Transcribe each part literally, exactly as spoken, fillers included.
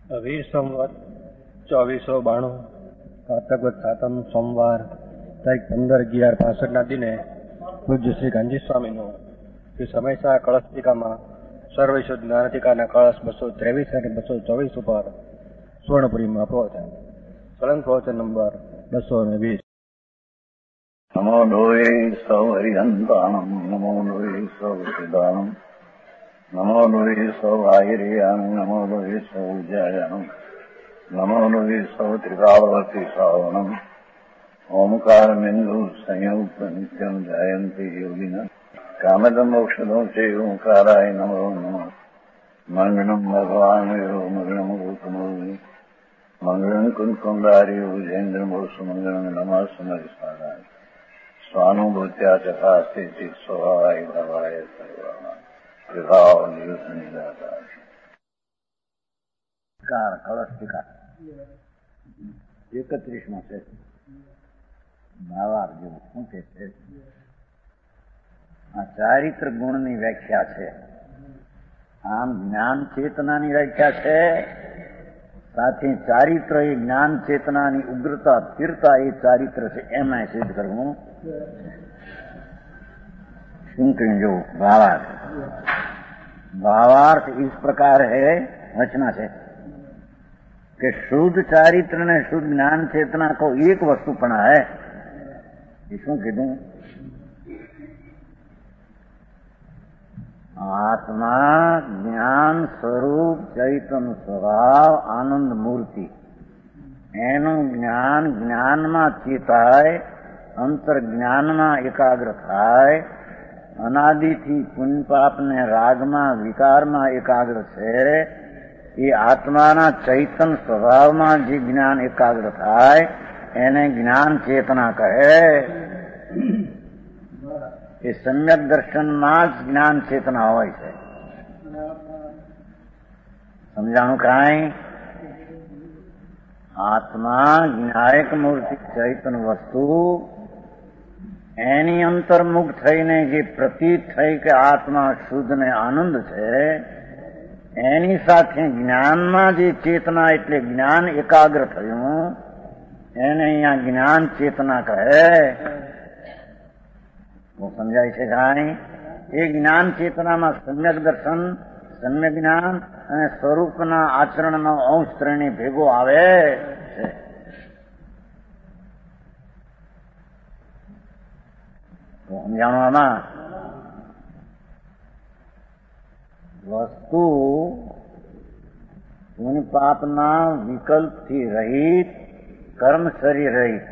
વીર સંવત ચોવીસો બાણું કારતક સાતમ સોમવાર તારીખ પંદર અગિયાર પાસઠ ના દિને પૂજ્ય શ્રી ગાંધી સ્વામીનો શ્રી સમયસા કળશ ટીકામાં સર્વૈશ્વર જ્ઞાનટીકાના કળશ બસો ત્રેવીસ અને બસો ચોવીસ ઉપર સ્વર્ણપુરીમાં પ્રવચન કલંક પ્રવચન નંબર બસો ને વીસ. નમો લોહે સૌ હરિહંતાણમ નમો લોહે સૌ સિદ્ધાણમ નમો લોહે સૌ આહિર્યાણમ નમો લોહે સૌ જયાણમ નમો લોહે સૌ ત્રિકાવતી શ્રાવણમ ઓમકાર બિંદુ સંયુક્ત નિત્યમ જયંતિ યોગિન કામદમ મોક્ષદો છે ઓંકારાય નમો નમઃ. મંગળમ ભગવાન વીરો મંગળમ ગૌતમોની મંગળમ કુંકુંડારી ઉજેન્દ્ર મોસુ મંગળમ નમઃ સમરિસારાય સ્વાનુભૂત્યા તથા સ્થિતિ સ્વભાવાય ભવાય સર્વમાં વિભાવ નિયુક્ત નિરાકાર. કળશ ટીકા એકત્રીસમાં છે. ભાવાર જેવું શું કે છે? આ ચારિત્ર ગુણની વ્યાખ્યા છે. આમ જ્ઞાન ચેતનાની વ્યાખ્યા છે, સાથે ચારિત્ર એ જ્ઞાન ચેતનાની ઉગ્રતા સ્થિરતા એ ચારિત્ર છે, એમાં સિદ્ધ કરવું. શું કહ્યું? જો ભાવાર્થ भावार्थ इस प्रकार है, रचना से कि शुद्ध चारित्र ने शुद्ध ज्ञान चेतना को एक वस्तु पना है. इसमें कीधु आत्मा ज्ञान स्वरूप चैतन्य स्वभाव आनंद मूर्ति एनु ज्ञान ज्ञान में चेताय अंतर ज्ञान में एकाग्र थाय अनादिथी पुण्य पाप ने राग में विकार में एकाग्र है. ये आत्मा चैतन स्वभाव में जी ज्ञान एकाग्र थाय एने ज्ञान चेतना कहे. ये सम्यक दर्शन में ज ज्ञान चेतना होय छे. समझाणु काई? आत्मा ज्ञायक मूर्ति चैतन वस्तु એની અંતર્મુખ થઈને જે પ્રતીત થઈ કે આત્મા શુદ્ધ ને આનંદ છે, એની સાથે જ્ઞાનમાં જે ચેતના એટલે જ્ઞાન એકાગ્ર થયું એને અહીંયા જ્ઞાન ચેતના કહે. હું સમજાય છે કાંઈ? એ જ્ઞાન ચેતનામાં સમ્યક દર્શન, સમ્યક જ્ઞાન અને સ્વરૂપના આચરણનો અંશ ત્રણે ભેગો આવે છે. સમજાણવામાં વસ્તુ પુણ્ય પાપના વિકલ્પથી રહિત, કર્મ શરીર રહિત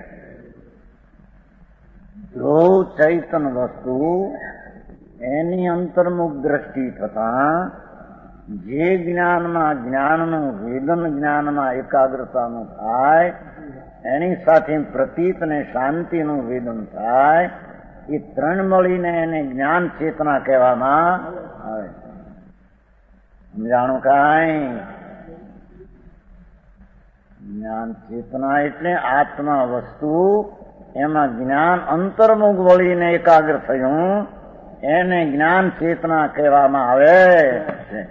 જો ચૈતન વસ્તુ એની અંતર્મુખ દ્રષ્ટિ થતા જે જ્ઞાનમાં જ્ઞાનનું વેદન જ્ઞાનમાં એકાગ્રતાનું થાય, એની સાથે પ્રતીત અને શાંતિનું વેદન થાય, એ ત્રણ મળીને એને જ્ઞાન ચેતના કહેવામાં આવે. સમજાણું કાંઈ? જ્ઞાન ચેતના એટલે આત્મા વસ્તુ, એમાં જ્ઞાન અંતર્મુખ વળીને એકાગ્ર થયું એને જ્ઞાન ચેતના કહેવામાં આવે છે.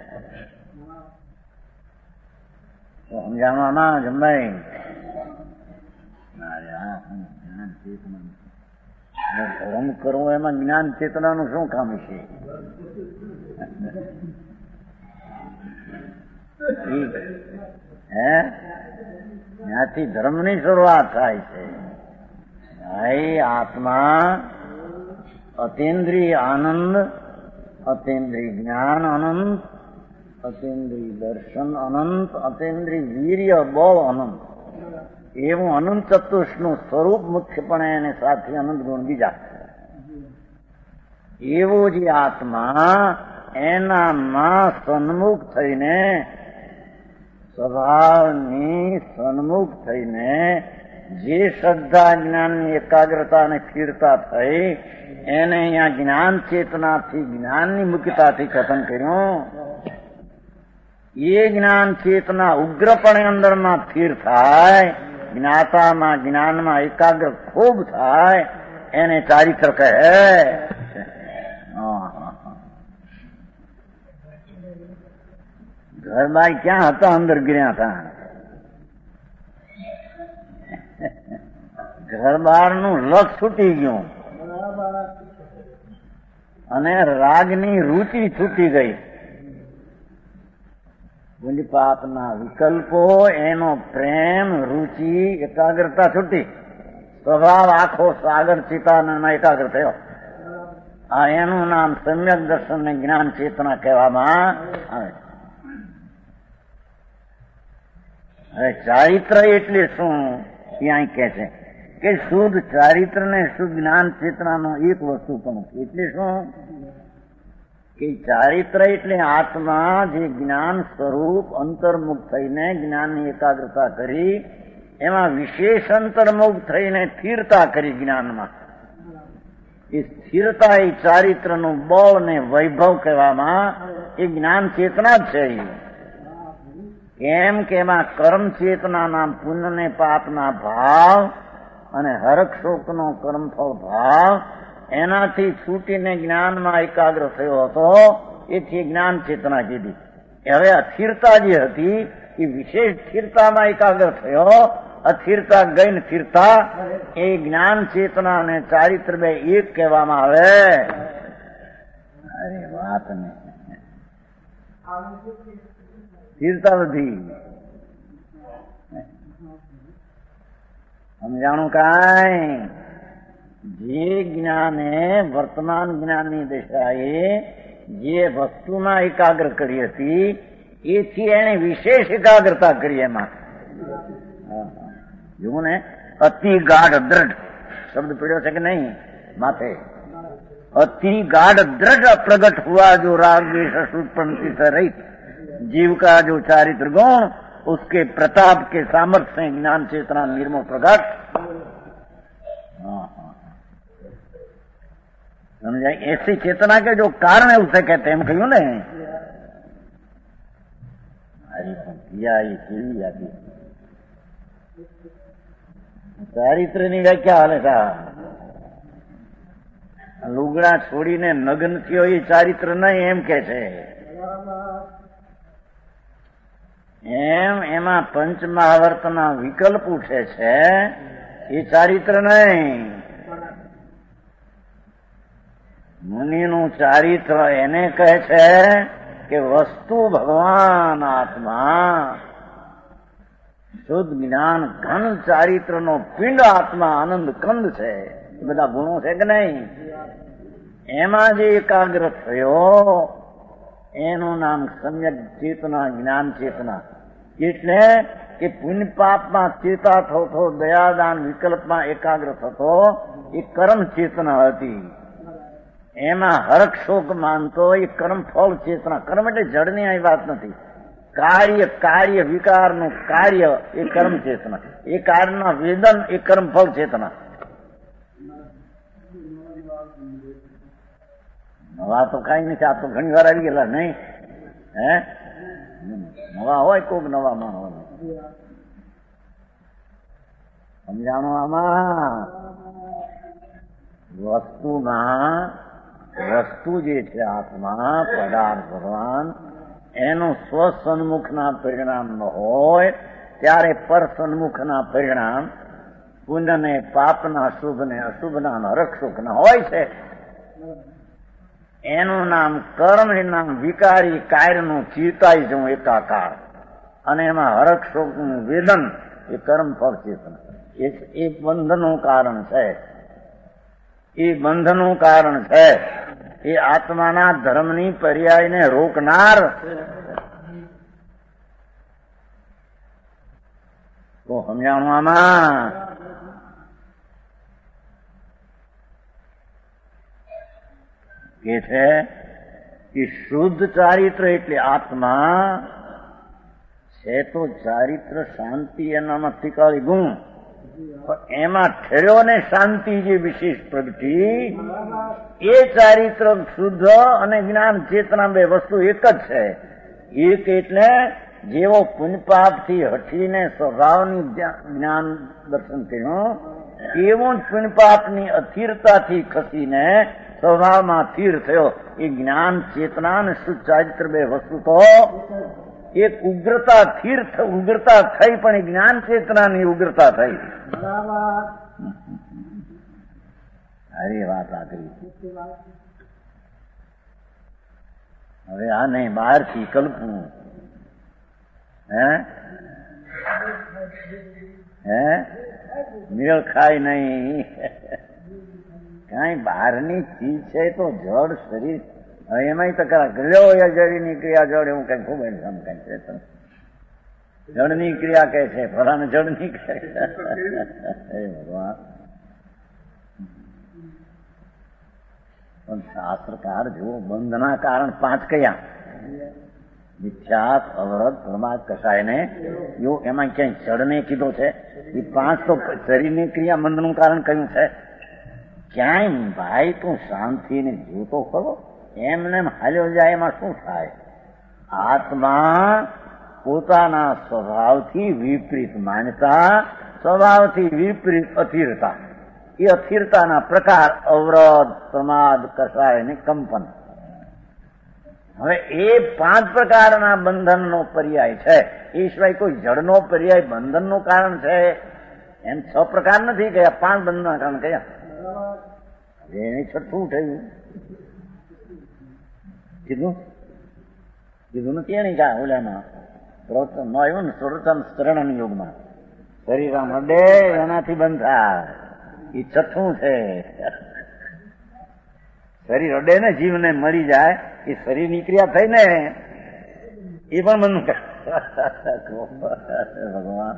સમજાણવામાં જમાઈ જ્ઞાન ચેતના ધર્મ કરવું એમાં જ્ઞાન ચેતનાનું શું કામ છે? હે ત્યાંથી ધર્મની શરૂઆત થાય છે. ભાઈ આત્મા અતેન્દ્રિય આનંદ, અતેન્દ્રિય જ્ઞાન અનંત, અતેન્દ્રિય દર્શન અનંત, અતેન્દ્રિય વીર્ય બળ અનંત, એવું અનંત ચતુષ્નું સ્વરૂપ મુખ્યપણે એને સાથે અનંત ગુણ બીજા. એવો જે આત્મા એનામાં સન્મુખ થઈને, સ્વભાવની સન્મુખ થઈને જે શ્રદ્ધા જ્ઞાનની એકાગ્રતા અને સ્થિરતા થઈ એને અહીંયા જ્ઞાન ચેતનાથી જ્ઞાનની મુક્તતાથી કથન કર્યું. એ જ્ઞાન ચેતના ઉગ્રપણે અંદરમાં સ્થિર થાય, જ્ઞાતામાં જ્ઞાનમાં એકાગ્ર ખૂબ થાય, એને ચારિત્ર કહે. ઘર બાર ક્યાં હતા, અંદર ગીર્યા હતા. ઘર બહારનું લક્ષ છૂટી ગયું અને રાગની રુચિ છૂટી ગઈ. પુણ્યપાપના વિકલ્પો, એનો પ્રેમ, રુચિ, એકાગ્રતા છૂટી. સ્વભાવ આખો સાગર ચિતાનંદમાં એકાગ્ર થયો. આ એનું નામ સમ્યક દર્શન ને જ્ઞાન ચેતના કહેવામાં આવે. હવે ચારિત્ર એટલે શું ત્યાં કહે છે કે શુદ્ધ ચારિત્ર ને શુદ્ધ જ્ઞાન ચેતનાનો એક વસ્તુ પણ. એટલે શું કે ચારિત્ર એટલે આત્મા જે જ્ઞાન સ્વરૂપ અંતર્મુખ થઈને જ્ઞાનની એકાગ્રતા કરી, એમાં વિશેષ અંતર્મુખ થઈને સ્થિરતા કરી જ્ઞાનમાં. એ સ્થિરતા એ ચારિત્રનું બળ ને વૈભવ કહેવામાં એ જ્ઞાન ચેતના જ છે. કેમ કે એમાં કર્મ ચેતનાના પુણ્ય ને પાપના ભાવ અને હરખ શોકનો કર્મફળ ભાવ એનાથી છૂટીને જ્ઞાનમાં એકાગ્ર થયો હતો. એથી જ્ઞાન ચેતના કીધી. હવે અસ્થિરતા જે હતી એ વિશેષ સ્થિરતામાં એકાગ્ર થયો. અસ્થિરતા ગઈ ને સ્થિરતા, એ જ્ઞાન ચેતના અને ચારિત્ર બે એક કહેવામાં આવે. અરે વાત ને સ્થિરતા વધી. સમજાણું કાંઈ? જે જ્ઞાને વર્તમાન જ્ઞાનની દિશાએ જે વસ્તુમાં એકાગ્ર કરી હતી, એથી એને વિશેષ એકાગ્રતા કરી. એમાં જોવું ને, અતિ ગાઢ દ્રઢ શબ્દ પડ્યો છે કે નહીં માથે? अति गाढ़ दृढ़ प्रगट हुआ जो राग द्वेष उत्पत्ति से रहित जीव का जो चारित्र गुण, उसके प्रताप के सामर्थ्य से ज्ञान चेतना निर्मल प्रगट. समझाए? ऐसी चेतना के जो कारण है उसे कहते हैं. हम कहूं ने अरे किया ये केवी आती ચારિત્ર ની વ્યાખ્યા હાલે સાહેબ. લુગડા છોડીને નગ્ન થયો એ ચારિત્ર નહીં એમ કે છે. એમ એમાં પંચમહાવર્તના વિકલ્પ ઉઠે છે એ ચારિત્ર નહીં. મુનિનું ચારિત્ર એને કહે છે કે વસ્તુ ભગવાન આત્મા, શુદ્ધ જ્ઞાન ઘન ચારિત્ર નો પિંડ આત્મા આનંદ કંદ છે. એ બધા ગુણો છે કે નહીં? એમાં જે એકાગ્ર થયો એનું નામ સમ્યક ચેતના જ્ઞાન ચેતના. એટલે કે પુણ્ય પાપમાં ચેતા થતો, દયાદાન વિકલ્પમાં એકાગ્ર થતો એ કર્મ ચેતના હતી. એમાં હરખ શોક માનતો એ કર્મ ફળ ચેતના. કર્મ એટલે જડની આ વાત નથી. કાર્ય કાર્ય વિકારનું કાર્ય એ કર્મ ચેતના. એ કાર્યના વેદન એ કર્મ ફળ ચેતના. નવા તો કઈ નથી. આ તો ઘણી વાર આવી ગયેલા નહીં હે? નવા હોય કોક નવા માં હોય. સમજાણું? આમાં વસ્તુમાં વસ્તુ જે છે આત્મા પદાર્થ ભગવાન, એનું સ્વસન્મુખના પરિણામ ન હોય ત્યારે પર સન્મુખના પરિણામ પુણ્ય ને પાપના શુભ ને અશુભના હરખ સુખના હોય છે. એનું નામ કર્મ, નામ વિકારી કાર્યનું ચિતાઈ જવું એકાકાર, અને એમાં હરખ શોકનું વેદન એ કર્મ ફળ ચેતના. એ બંધનું કારણ છે. એ બંધનું કારણ છે. એ આત્માના ધર્મની પર્યાયને રોકનાર. તો સમજાણું આમાં? કે છે કે શુદ્ધ ચારિત્ર એટલે આત્મા છે. તો ચારિત્ર શાંતિ એનામાં તિકાળી ગુણ, પણ એમાં ઠર્યો ને શાંતિ જે વિશેષ પ્રગટી, એ ચારિત્ર શુદ્ધ અને જ્ઞાન ચેતના બે વસ્તુ એક જ છે. એક એટલે જેવો પુણ્યપાપથી હટીને સ્વભાવની જ્ઞાન દર્શન કર્યું, એવું જ પુણ્યપાપની અસ્થિરતાથી ખસીને સ્વભાવમાં સ્થિર થયો. એ જ્ઞાન ચેતના અને શુદ્ધ ચારિત્ર બે વસ્તુ તો એક ઉગ્રતા તીર્થ ઉગ્રતા થઈ, પણ એ જ્ઞાન ચેતનાની ઉગ્રતા થઈ. અરે વાત આ કરી. હવે આ નહીં બહારથી કલ્પવું, હે હે મેળ ખાય નહીં. કઈ બહારની ચીજ છે તો જળ શરીર. હવે એમાંય તો કરા ગળ્યો જળની ક્રિયા જળ એવું કઈ ખૂબ એમ કઈ છે. જળની ક્રિયા કહે છે, ફલાને જળની કહે છે. ભગવાન પણ શાસ્ત્રકાર જુઓ, બંધના કારણ પાંચ કયા? મિથ્યાત, અવરત, પ્રમાદ, કસાય ને યો. એમાં ક્યાંય જળને કીધો છે? એ પાંચ તો શરીરની ક્રિયા બંધનું કારણ કયું છે? ક્યાંય ભાઈ તું શાંતિને જોતો ખરો? એમને હાલ્યો જાય એમાં શું થાય? આત્મા પોતાના સ્વભાવથી વિપરીત માનતા, સ્વભાવથી વિપરીત અસ્થિરતા. એ અસ્થિરતાના પ્રકાર અવરોધ, પ્રમાદ, કસાય ને કંપન. હવે એ પાંચ પ્રકારના બંધનનો પર્યાય છે. એ સિવાય કોઈ જળનો પર્યાય બંધનનું કારણ છે એમ છ પ્રકાર નથી કયા, પાંચ બંધનના કારણ કયા? એની છઠ્ઠું થયું કીધું કીધું નથી એની કા ઓલામાં પ્રવચન આવ્યું ને સર્વોત્તમ શરણ યોગમાં. શરીર આમ અડે એનાથી બંધ થાય, એ છઠ્ઠું છે. શરીર અડે ને જીવને મરી જાય, એ શરીરની ક્રિયા થઈ ને એ પણ બંધ. ભગવાન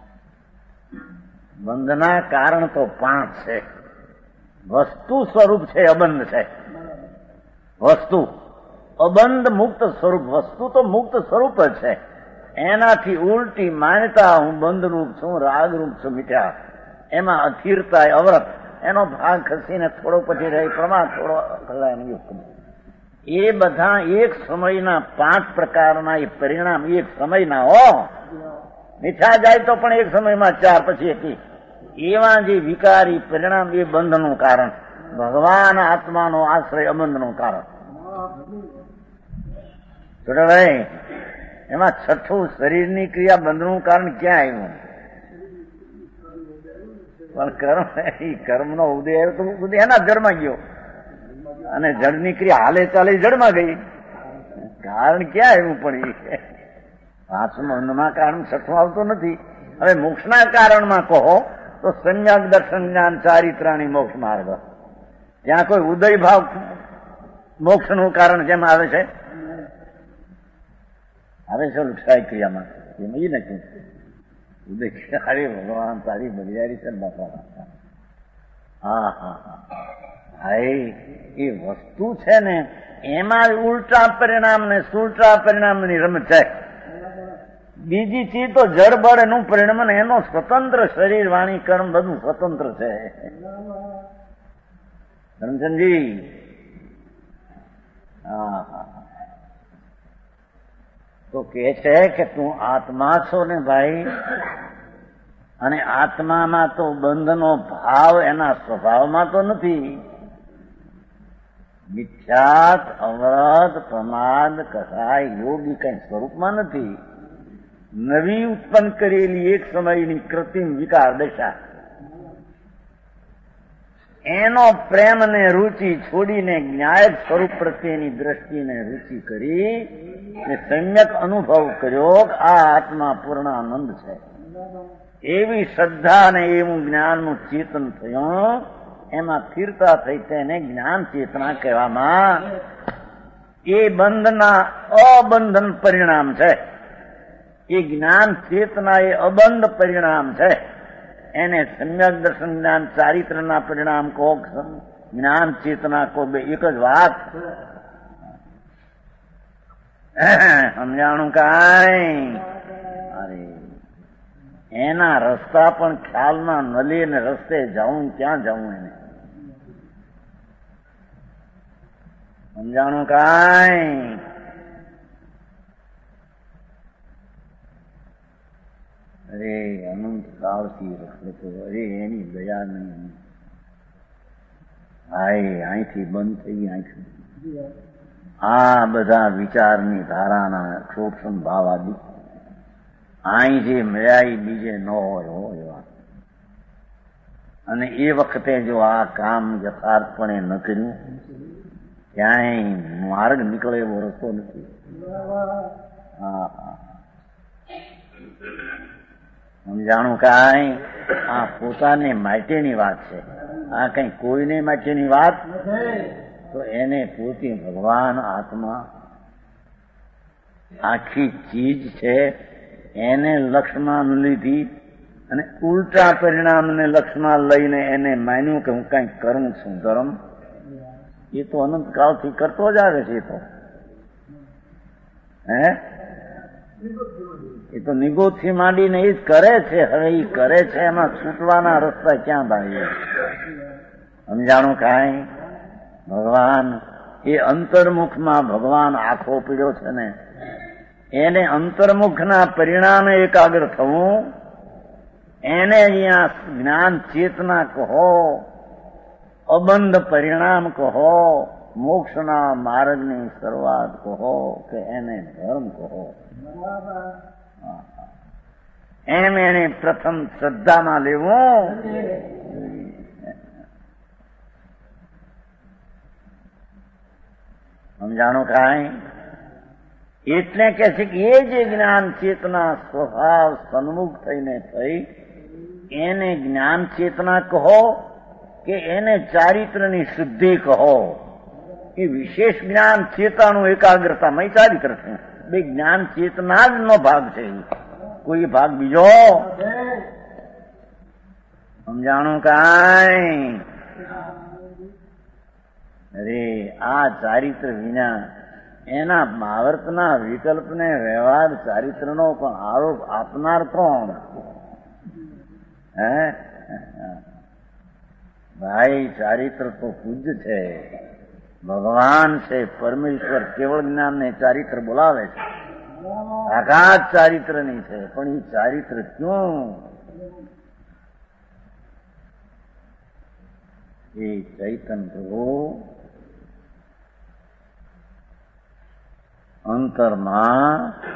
બંધના કારણ તો પાંચ છે. વસ્તુ સ્વરૂપ છે, અબંધ છે. વસ્તુ અબંધ મુક્ત સ્વરૂપ. વસ્તુ તો મુક્ત સ્વરૂપ જ છે. એનાથી ઉલટી માન્યતા હું બંધરૂપ છું, રાગરૂપ છું, મીઠા. એમાં અસ્થિરતા, અવરત, એનો ભાગ ખસીને થોડો પછી રહી પ્રમાણ, થોડો યુક્ત. એ બધા એક સમયના પાંચ પ્રકારના એ પરિણામ એક સમયના હો. મીઠા જાય તો પણ એક સમયમાં ચાર, પછી એક. એવા જે વિકારી પરિણામ એ બંધનું કારણ. ભગવાન આત્માનો આશ્રય અબંધનું કારણ. ભાઈ એમાં છઠ્ઠું શરીરની ક્રિયા બંધનું કારણ ક્યાં આવ્યું? પણ કર્મ, એ કર્મનો ઉદય આવ્યો તો ઉદય એના જળમાં ગયો, અને જળની ક્રિયા હાલે ચાલે જળમાં ગઈ. કારણ ક્યાં આવ્યું? પણ એ પાંચમા કારણ છઠ્ઠું આવતું નથી. હવે મોક્ષના કારણમાં કહો તો સંયમ, દર્શન, જ્ઞાન, ચારિત્રાણી મોક્ષ માર્ગ. ત્યાં કોઈ ઉદય ભાવ મોક્ષનું કારણ જેમ આવે છે, આવે છે ક્ષય ક્રિયામાં એમ એ નથી. ઉદય અરે ભગવાન તારી બલિયારી છે બાપા. હા હા હા હા એ વસ્તુ છે ને એમાં ઉલટા પરિણામ ને સુલટા પરિણામની રમત છે. બીજી ચીજ તો જળ બળ એનું પરિણામ, એનો સ્વતંત્ર શરીર, વાણી, કર્મ બધું સ્વતંત્ર છે. ધનચંદજી હા હા તો કે છે કે તું આત્મા છો ને ભાઈ, અને આત્મામાં તો બંધનો ભાવ એના સ્વભાવમાં તો નથી. મિથ્યાત, અવરત, પ્રમાદ, કસાય, યોગી કઈ સ્વરૂપમાં નથી. નવી ઉત્પન્ન કરેલી એક સમયની કૃત્રિમ વિકાર દશા. એનો પ્રેમ ને રુચિ છોડીને જ્ઞાયક સ્વરૂપ પ્રત્યેની દ્રષ્ટિને રુચિ કરી ને સમ્યક અનુભવ કર્યો કે આ આત્મા પૂર્ણાનંદ છે. એવી શ્રદ્ધા ને એવું જ્ઞાનનું ચેતન થયું, એમાં સ્થિરતા થઈ, તેને જ્ઞાન ચેતના કહેવામાં. એ બંધના અબંધન પરિણામ છે. એ જ્ઞાન ચેતના એ અબંધ પરિણામ છે. એને સમ્યક દર્શન, જ્ઞાન, ચારિત્રના પરિણામ કહો, જ્ઞાન ચેતના કહો, બે એક જ વાત. સમજાણું કાંઈ? અરે એના રસ્તા પણ ખ્યાલમાં ન લે ને રસ્તે જાઉં ક્યાં જાઉં એને? સમજાણું કાંઈ? અરે અનંત કાળથી રસ્તે તો અરે એની દયા નહીં. હાય અહીંથી બંધ થઈ, અહીંથી આ બધા વિચારની ધારાના સૂક્ષ્મ ભાવાદી અહીં જે મળ્યા બીજે ન હોય હો એવા. અને એ વખતે જો આ કામ યથાર્થપણે ન કર્યું ક્યાંય માર્ગ નીકળે એવો રસ્તો નથી. હા હા સમજાણું કાંઈ આ પોતાને માટેની વાત છે, આ કઈ કોઈને માટેની વાત તો એને પોતે ભગવાન આત્મા આખી ચીજ છે એને લક્ષ્યમાં લીધી અને ઉલટા પરિણામને લક્ષ્યમાં લઈને એને માન્યું કે હું કઈ કરું છું ધર્મ. એ તો અનંતકાળથી કરતો જ આવે છે. એ તો હે એ તો નિગોદથી માંડીને એ જ કરે છે. હવે એ કરે છે એમાં છૂટવાના રસ્તા ક્યાં ભાઈ? સમજાણું કાંઈ? ભગવાન એ અંતર્મુખમાં ભગવાન આખો પીડ્યો છે ને એને અંતર્મુખના પરિણામે એકાગ્ર થવું એને અહીંયા જ્ઞાન ચેતના કહો, અબંધ પરિણામ કહો, મોક્ષના માર્ગની શરૂઆત કહો કે એને ધર્મ કહો. એમ એને પ્રથમ શ્રદ્ધામાં લેવું. સમજાણું કાંઈ? એટલે કે છે કે એ જે જ્ઞાન ચેતના સ્વભાવ સન્મુખ થઈને થઈ એને જ્ઞાન ચેતના કહો કે એને ચારિત્રની શુદ્ધિ કહો. એ વિશેષ જ્ઞાન ચેતાનું એકાગ્રતામાં ચારિત્ર છે. બે જ્ઞાન ચેતના જ નો ભાગ છે, કોઈ ભાગ બીજો. સમજાણું કાંઈ? અરે આ ચારિત્ર વિના એના મહાવર્તના વિકલ્પને વ્યવહાર ચારિત્રનો પણ આરોપ આપનાર કોણ? હે ભાઈ, ચારિત્ર તો પૂજ્ય છે, ભગવાન છે, પરમેશ્વર કેવળ જ્ઞાનને ચારિત્ર બોલાવે છે. આઘાત ચારિત્રની છે, પણ એ ચારિત્ર ક્યું? એ ચૈતન પ્રભુ અંતરમાં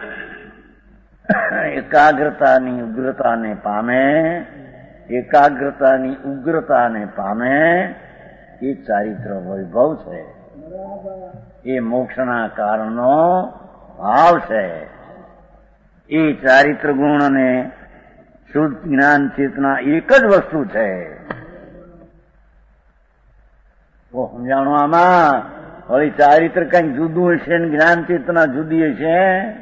એકાગ્રતાની ઉગ્રતાને પામે, એકાગ્રતાની ઉગ્રતાને પામે એ ચારિત્ર વૈભવ છે. એ મોક્ષના કારણનો ભાવ છે. એ ચારિત્ર ગુણ અને શુદ્ધ જ્ઞાન ચેતના એક જ વસ્તુ છે. તો સમજાણું આમાં? હવે ચારિત્ર કઈક જુદું હશે ને જ્ઞાન ચેતના જુદી હશે?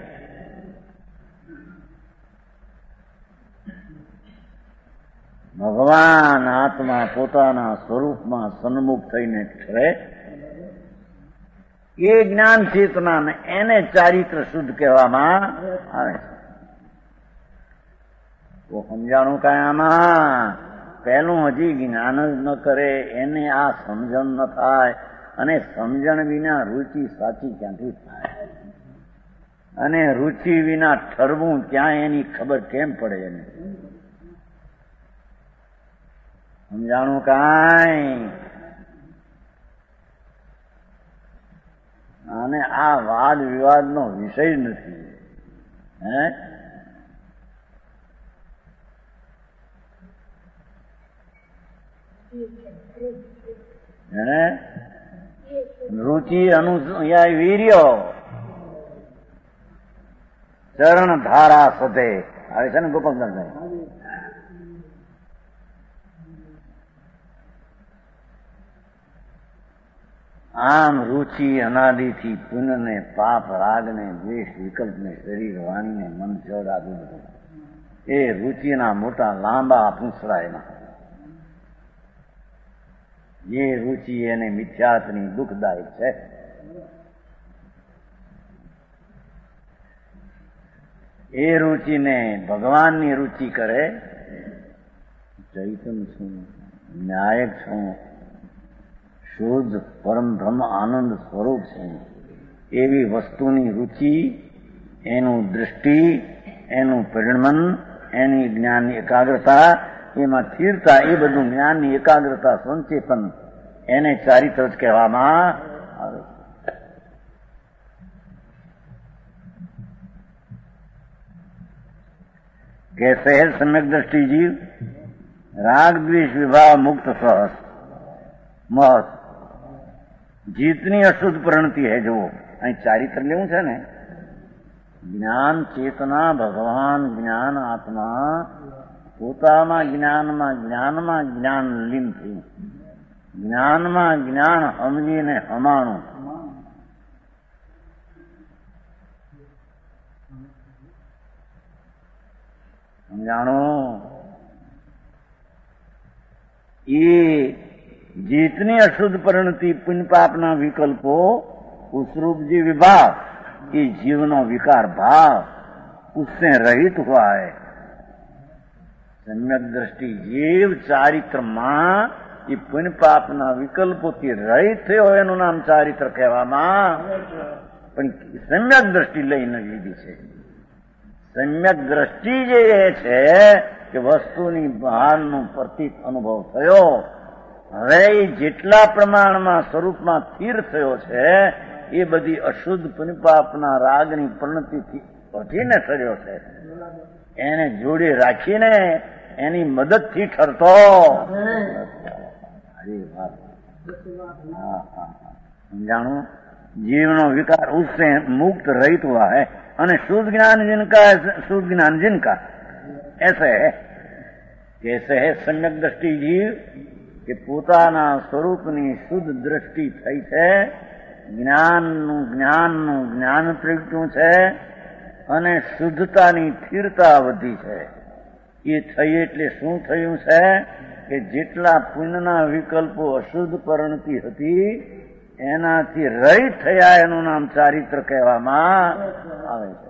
ભગવાન આત્મા પોતાના સ્વરૂપમાં સન્મુખ થઈને ઠરે એ જ્ઞાન ચેતનાને એને ચારિત્ર શુદ્ધ કહેવામાં આવે છે. તો સમજાણું કાંઈ આમાં? પહેલું હજી જ્ઞાન જ ન કરે એને આ સમજણ ન થાય, અને સમજણ વિના રુચિ સાચી ક્યાંથી થાય? અને રુચિ વિના ઠરવું ક્યાં એની ખબર કેમ પડે એને? સમજાણું કાંઈ? અને આ વાદ વિવાદનો વિષય જ નથી. હે હે રુચિ અનુસયા વીર્ય ચરણ ધારા સધે આવે છે ને ગોપાલદાસભાઈ? આમ રુચિ અનાદિથી પુનઃને પાપ રાગને દ્વેષ વિકલ્પને શરીર વાણીને મન જડ આ બધું એ રુચિના મોટા લાંબા પૂંછડા એના. એ રુચિ એને મિથ્યાત્વની દુઃખદાયક છે. એ રુચિને ભગવાનની રુચિ કરે. ચૈતન્ય છું, ન્યાયક છું, શુદ્ધ પરમ બ્રહ્મ આનંદ સ્વરૂપ છે એવી વસ્તુની રુચિ, એનું દૃષ્ટિ, એનું પરિણમન, એની જ્ઞાનની એકાગ્રતા, એમાં સ્થિરતા, એ બધું જ્ઞાનની એકાગ્રતા સંચેતન એને ચારિત્ર જ કહેવામાં આવે. कैसे है सम्यक दृष्टि जीव? राग द्वेष विभाव मुक्त सहस महत જીતની અશુદ્ધ પ્રણતિ હે. જુઓ, અહીં ચારિત્ર લેવું છે ને, જ્ઞાન ચેતના ભગવાન જ્ઞાન આત્મા પોતામાં જ્ઞાનમાં જ્ઞાનમાં જ્ઞાન લીન થયું, જ્ઞાનમાં જ્ઞાન સમજીને હમાણું. સમજાણો? એ જીતની અશુદ્ધ પરિણતિ પુण्य પાપના વિકલ્પો उसरूप जी विभाग ये जीवनो विकार भाव उससे रहित हुआ है. सम्यक दृष्टि जीव चारित्र मां ये पुण्य पापना विकल्पोથી રહિત થયો એનું નામ ચારિત્ર કહેવામાં. પણ સમ્યક દ્રષ્ટિ લઈને લીધી છે. સમ્યક દ્રષ્ટિ જે છે કે વસ્તુની બહારનો પ્રતીત અનુભવ થયો, હવે એ જેટલા પ્રમાણમાં સ્વરૂપમાં સ્થિર થયો છે એ બધી અશુદ્ધ પુનિપાપના રાગની પ્રણતિથી વટીને થયો છે. એને જોડે રાખીને એની મદદથી ઠરતો. समझाणु जीवनो विकार उससे मुक्त रहित हुआ है. અને शुद्ध ज्ञान जिनका शुद्ध ज्ञान जिनका ऐसे है. कैसे है सम्यक दृष्टि जीव કે પોતાના સ્વરૂપની શુદ્ધ દ્રષ્ટિ થઈ છે, જ્ઞાનનું જ્ઞાનનું જ્ઞાન પ્રગટ્યું છે અને શુદ્ધતાની સ્થિરતા વધી છે. એ થઈ એટલે શું થયું છે કે જેટલા પુણ્યના વિકલ્પો અશુદ્ધ પરિણતિ હતી એનાથી રહિત થયા એનું નામ ચારિત્ર કહેવામાં આવે છે.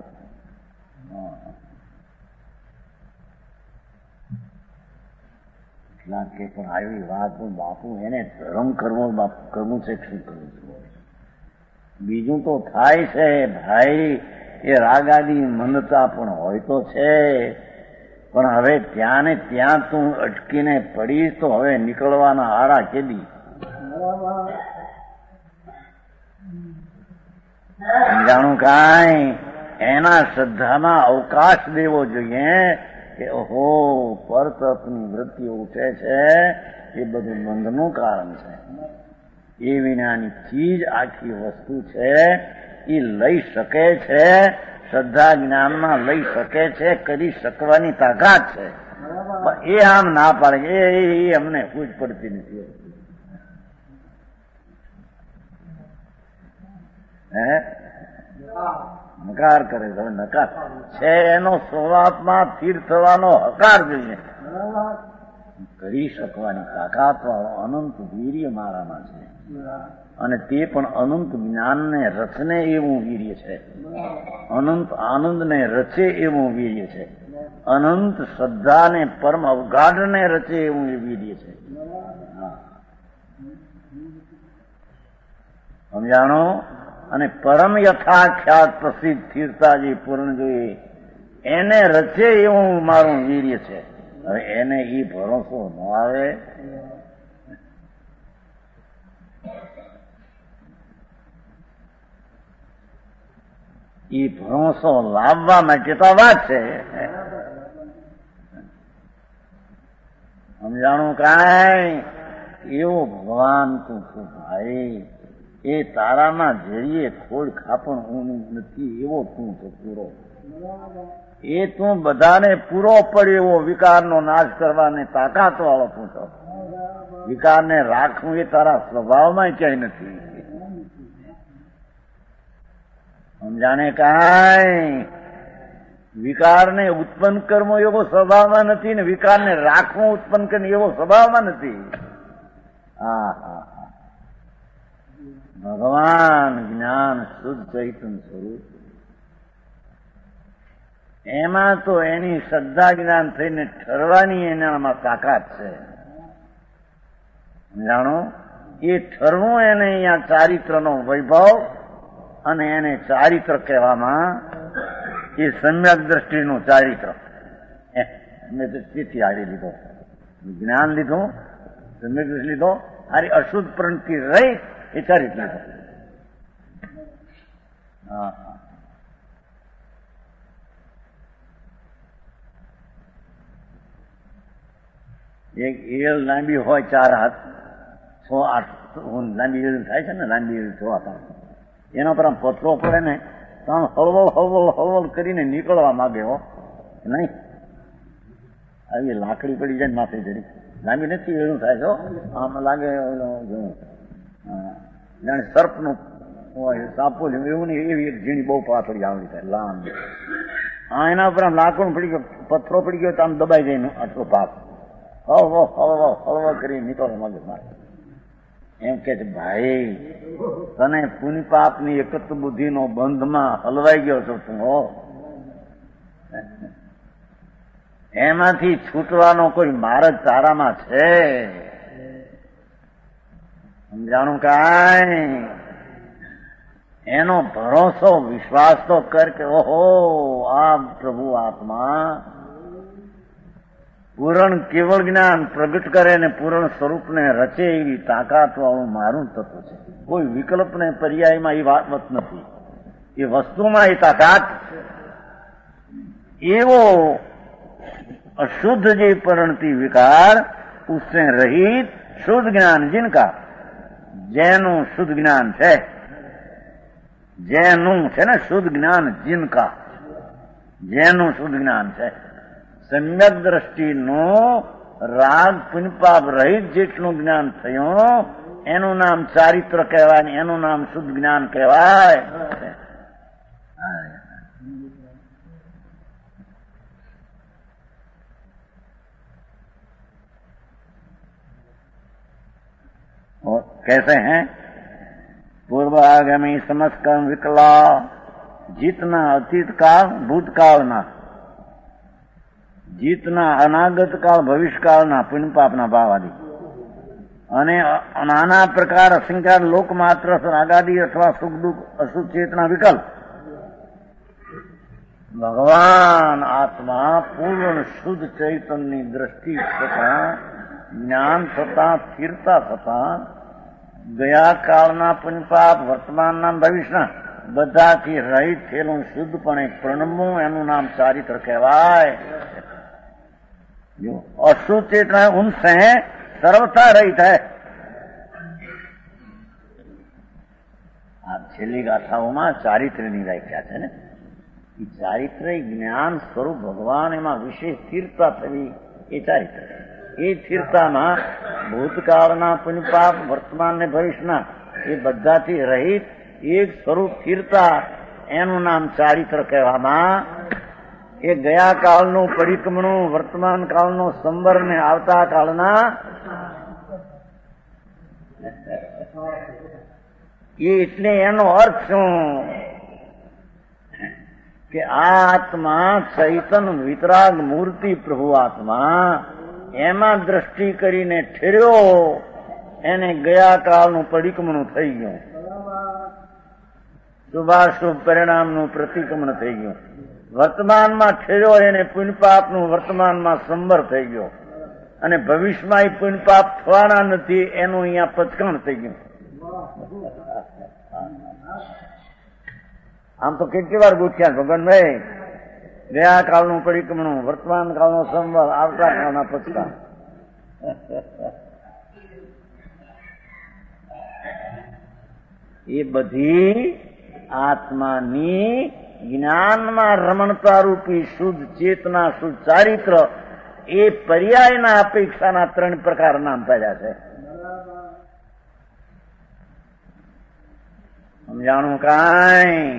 કે પણ આવી વાત બાપુ એને ધર્મ કરવો કરવું છે શું કરવું છે? બીજું તો થાય છે ભાઈ, એ રાગાદી મંદતા પણ હોય તો છે, પણ હવે ત્યાં ને ત્યાં તું અટકીને પડીશ તો હવે નીકળવાના આરા કેદી? સમજાણું કાંઈ? એના શ્રદ્ધામાં અવકાશ દેવો જોઈએ કે ઓહો પરતપની વૃત્તિઓ ઉઠે છે એ બધું બંધનું કારણ છે. એ વિનાની ચીજ આખી વસ્તુ છે એ લઈ શકે છે, શ્રદ્ધા જ્ઞાનમાં લઈ શકે છે, કરી શકવાની તાકાત છે. એ આમ ના પાડે એ અમને પૂજ પડતી નથી. હે નકાર કરે છે. નકાર છે એનો સ્વભાવમાં સ્થિર થવાનો હકાર જોઈએ. કરી શકવાની તાકાત વાળો અનંત વીર્ય મારામાં છે અને તે પણ અનંત જ્ઞાનને રચને એવું વીર્ય છે, અનંત આનંદને રચે એવું વીર્ય છે, અનંત શ્રદ્ધાને પરમ અવગાઢને રચે એવું એ વીર્ય છે. સમજાણો? અને પરમ યથાખ્યાત પ્રસિદ્ધ સ્થિરતા જે પૂર્ણ જોઈએ એને રચે એવું મારું વીર્ય છે. હવે એને એ ભરોસો ન આવે. એ ભરોસો લાવવા માટે તો વાત છે. સમજાણું કાંઈ? એવો ભગવાન તું છું ભાઈ, એ તારામાં જરીએ ખોડ ખાપણ હું નથી એવો તું તો પૂરો. એ તું બધાને પૂરો પડે એવો વિકારનો નાશ કરવાને તાકાત વાળો તું તો. વિકારને રાખવું એ તારા સ્વભાવમાં ક્યાંય નથી. સમજાને કાંઈ? વિકારને ઉત્પન્ન કરવો એવો સ્વભાવમાં નથી ને વિકારને રાખવું ઉત્પન્ન કરવું એવો સ્વભાવમાં નથી. હા હા ભગવાન જ્ઞાન શુદ્ધ ચૈતન્ય સ્વરૂપ, એમાં તો એની શ્રદ્ધા જ્ઞાન થઈને ઠરવાની એનામાં તાકાત છે. જાણો? એ ઠરવું એને અહીંયા ચારિત્રનો વૈભવ અને એને ચારિત્ર કહેવામાં. એ સમ્યક દ્રષ્ટિનું ચારિત્ર મેં દ્રષ્ટિથી હારી લીધો, જ્ઞાન લીધું, સમ્યક દ્રષ્ટિ લીધો, હારી અશુદ્ધ પ્રણતિ રહી એ ચારિત્ર લીધો. હા એક એલ લાંબી હોય ચાર હાથ છ આઠ લાંબી એલ થાય છે ને, લાંબી એલ છ હાથ એના પર આમ પથરો પડે ને તો આમ હળવળ હળવળ હળવળ કરીને નીકળવા માંગે હો નહીં. આવી લાકડી પડી જાય માથે જરી લાંબી નથી એનું થાય છો આમ લાગે જાણે સર્પનું હોય સાપો એવું નહીં, એવી એક ઝીણી બહુ પાતળી આવડી થાય લાંબી. હા એના ઉપર આમ લાકડું પડી ગયો પથ્થરો પડી ગયો તો આમ દબાઈ જાય આટલો ભાગ હળવો હળવો હળવો કરી નીકળવા માંગે મારે. એમ કે છે ભાઈ તને પુણ્ય પાપ ની એકત્ર બુદ્ધિ નો બંધમાં હલવાઈ ગયો છો તું હો, એમાંથી છૂટવાનો કોઈ માર્ગ તારામાં છે? સમજાણું કાંઈ? એનો ભરોસો વિશ્વાસ તો કર કે ઓહો આ પ્રભુ આત્મા પૂરણ કેવળ જ્ઞાન પ્રગટ કરે ને પૂરણ સ્વરૂપને રચે એવી તાકાત વાળું મારું તત્વ છે. કોઈ વિકલ્પને પર્યાયમાં એ વાત નથી, એ વસ્તુમાં એ તાકાત. એવો अशुद्ध जी परिणति विकार उससे रहित शुद्ध ज्ञान जिनका जैनु शुद्ध ज्ञान है, जैनु है ना शुद्ध ज्ञान जिनका जैनु शुद्ध ज्ञान है. सम्यक દ્રષ્ટિ નું રાગ પુણ્યપાપ રહિત જેટલું જ્ઞાન થયું એનું નામ ચારિત્ર કહેવાય ને એનું નામ શુદ્ધ જ્ઞાન કહેવાય. और कैसे हैं? पूर्वागामी समस्त कर्म विकला जीतना अतीत काल भूतकालના, જીતના અનાગત કાળ ભવિષ્યકાળના પુણ્ય પાપના ભાવ આદિ અને નાના પ્રકાર અસંખ્યાત લોક માત્ર રાગાદી અથવા સુખ દુઃખ અશુદ્ધ ચેતના વિકલ્પ ભગવાન આત્મા પૂર્ણ શુદ્ધ ચૈતન્યની દ્રષ્ટિ થતા જ્ઞાન થતા સ્થિરતા થતા ગયા કાળના પુણ્યપાપ વર્તમાનના ભવિષ્યના બધાથી રહિત થયેલું શુદ્ધપણે પ્રણમવું એનું નામ ચારિત્ર કહેવાય. અશુદ્ધ चेतना उनसे सर्वथा रहित है. આ છેલ્લી ગાથાઓમાં ચારિત્ર્યની વ્યાખ્યા છે ને, એ ચારિત્ર્ય જ્ઞાન સ્વરૂપ ભગવાન એમાં વિશેષ સ્થિરતા થવી એ ચારિત્ર્ય. એ સ્થિરતામાં ભૂતકાળના પુણ્યપાપ વર્તમાન ને ભવિષ્યના એ બધાથી રહિત એક સ્વરૂપ સ્થિરતા એનું નામ ચારિત્ર કહેવામાં. એ ગયા કાળનું પરિક્રમણું વર્તમાન કાળનું સંવર ને આવતા કાળના એ એટલે એનો અર્થ શું કે આ આત્મા ચૈતન વિતરાગ મૂર્તિ પ્રભુ આત્મા એમાં દ્રષ્ટિ કરીને ઠેર્યો એને ગયા કાળનું પરિક્રમણું થઈ ગયું, શુભાશુભ પરિણામનું પ્રતિક્રમણ થઈ ગયું. વર્તમાનમાં ઠેર્યો એને પુણ્યપાપનું વર્તમાનમાં સંવર થઈ ગયો અને ભવિષ્યમાં એ પુણ્યપાપ થવાના નથી એનું અહીંયા પચકાણ થઈ ગયું. આમ તો કેટલી વાર ગોઠ્યા ભગવાનભાઈ, ગયા કાળનું પરિક્રમણું વર્તમાન કાળનો સંવર આવતા કાળના પચકાણ. એ બધી આત્માની જ્ઞાનમાં રમણતા રૂપી શુદ્ધ ચેતના શુદ્ધ ચારિત્ર એ પર્યાયના અપેક્ષાના ત્રણ પ્રકાર નામ પાડ્યા છે. સમજાણું કાંઈ?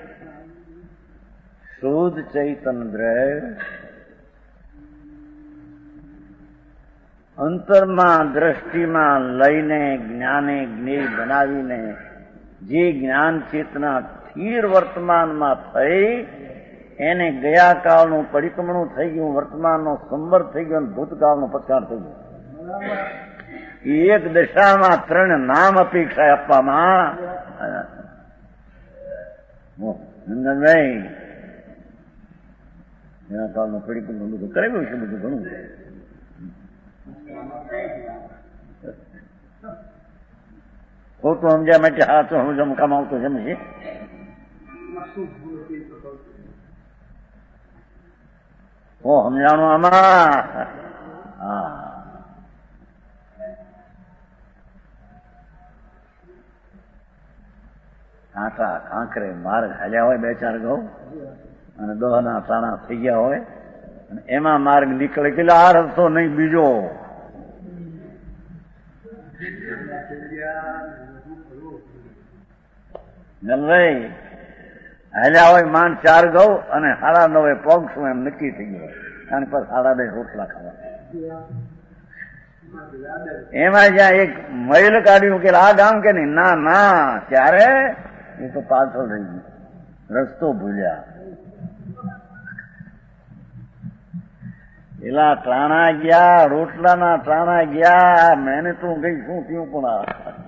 શુદ્ધ ચૈતન દ્રવ્ય અંતરમાં દ્રષ્ટિમાં લઈને જ્ઞાને જ્ઞેય બનાવીને જે જ્ઞાન ચેતના સ્થિર વર્તમાનમાં થઈ એને ગયા કાળનું પરિક્રમણું થઈ ગયું, વર્તમાનનો સંવર થઈ ગયો, ભૂતકાળનું પચકાણ થઈ ગયું. એક દશામાં ત્રણ નામ અપેક્ષા આપવામાં. નંદનભાઈ ગયા કાળનું પરિક્રમણ બધું કરેલું છે, બધું ઘણું ખોટું સમજ્યા માટે હાથ સમજમ કમાવતો સમજે. ઓ સમજાણું આમાં. હા કાંટા કાંકરે માર્ગ હાલ્યા હોય બે ચાર ઘઉં અને દોહના તાણા થઈ ગયા હોય અને એમાં માર્ગ નીકળે કે આ રસ્તો નહીં બીજો. જનભાઈ હાલ્યા હોય માંડ ચાર ઘઉં અને સાડા નવે પગશું એમ નક્કી થઈ ગયો કારણ પર સાડા બે રોટલા ખાવા. એમાં જ્યાં એક મહિલ કાઢ્યું કે આ ગામ કે નહીં, ના ના ત્યારે એ તો પાછળ રહી ગયું, રસ્તો ભૂલ્યા. પેલા ટાણા ગયા, રોટલાના ટાણા ગયા, મેને તો ગઈ શું થયું પણ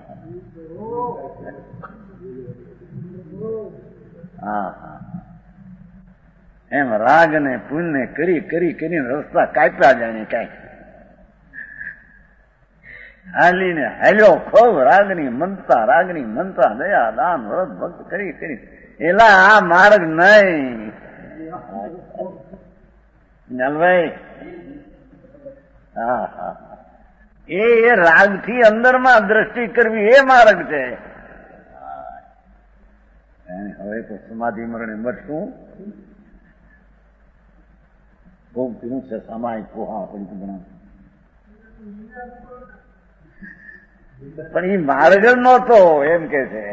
હા હા એમ રાગ ને પુણ્ય કરી કરી કરીને રસ્તા કાપ્યા જાણે કાંઈ હાલીને હાલ્યો ખૂબ રાગની મનતા રાગની મનતા દયા દાન વ્રત ભક્ત કરી કરી એલા આ માર્ગ નહીં. ભાઈ હા હા એ રાગ થી અંદરમાં દ્રષ્ટિ કરવી એ માર્ગ છે. હવે તો સમાધિ મરણે મટશું બહુ પીવું છે સામાયિક પોહા પડી બનાવ પણ એ માર્ગ નહોતો એમ કે છે.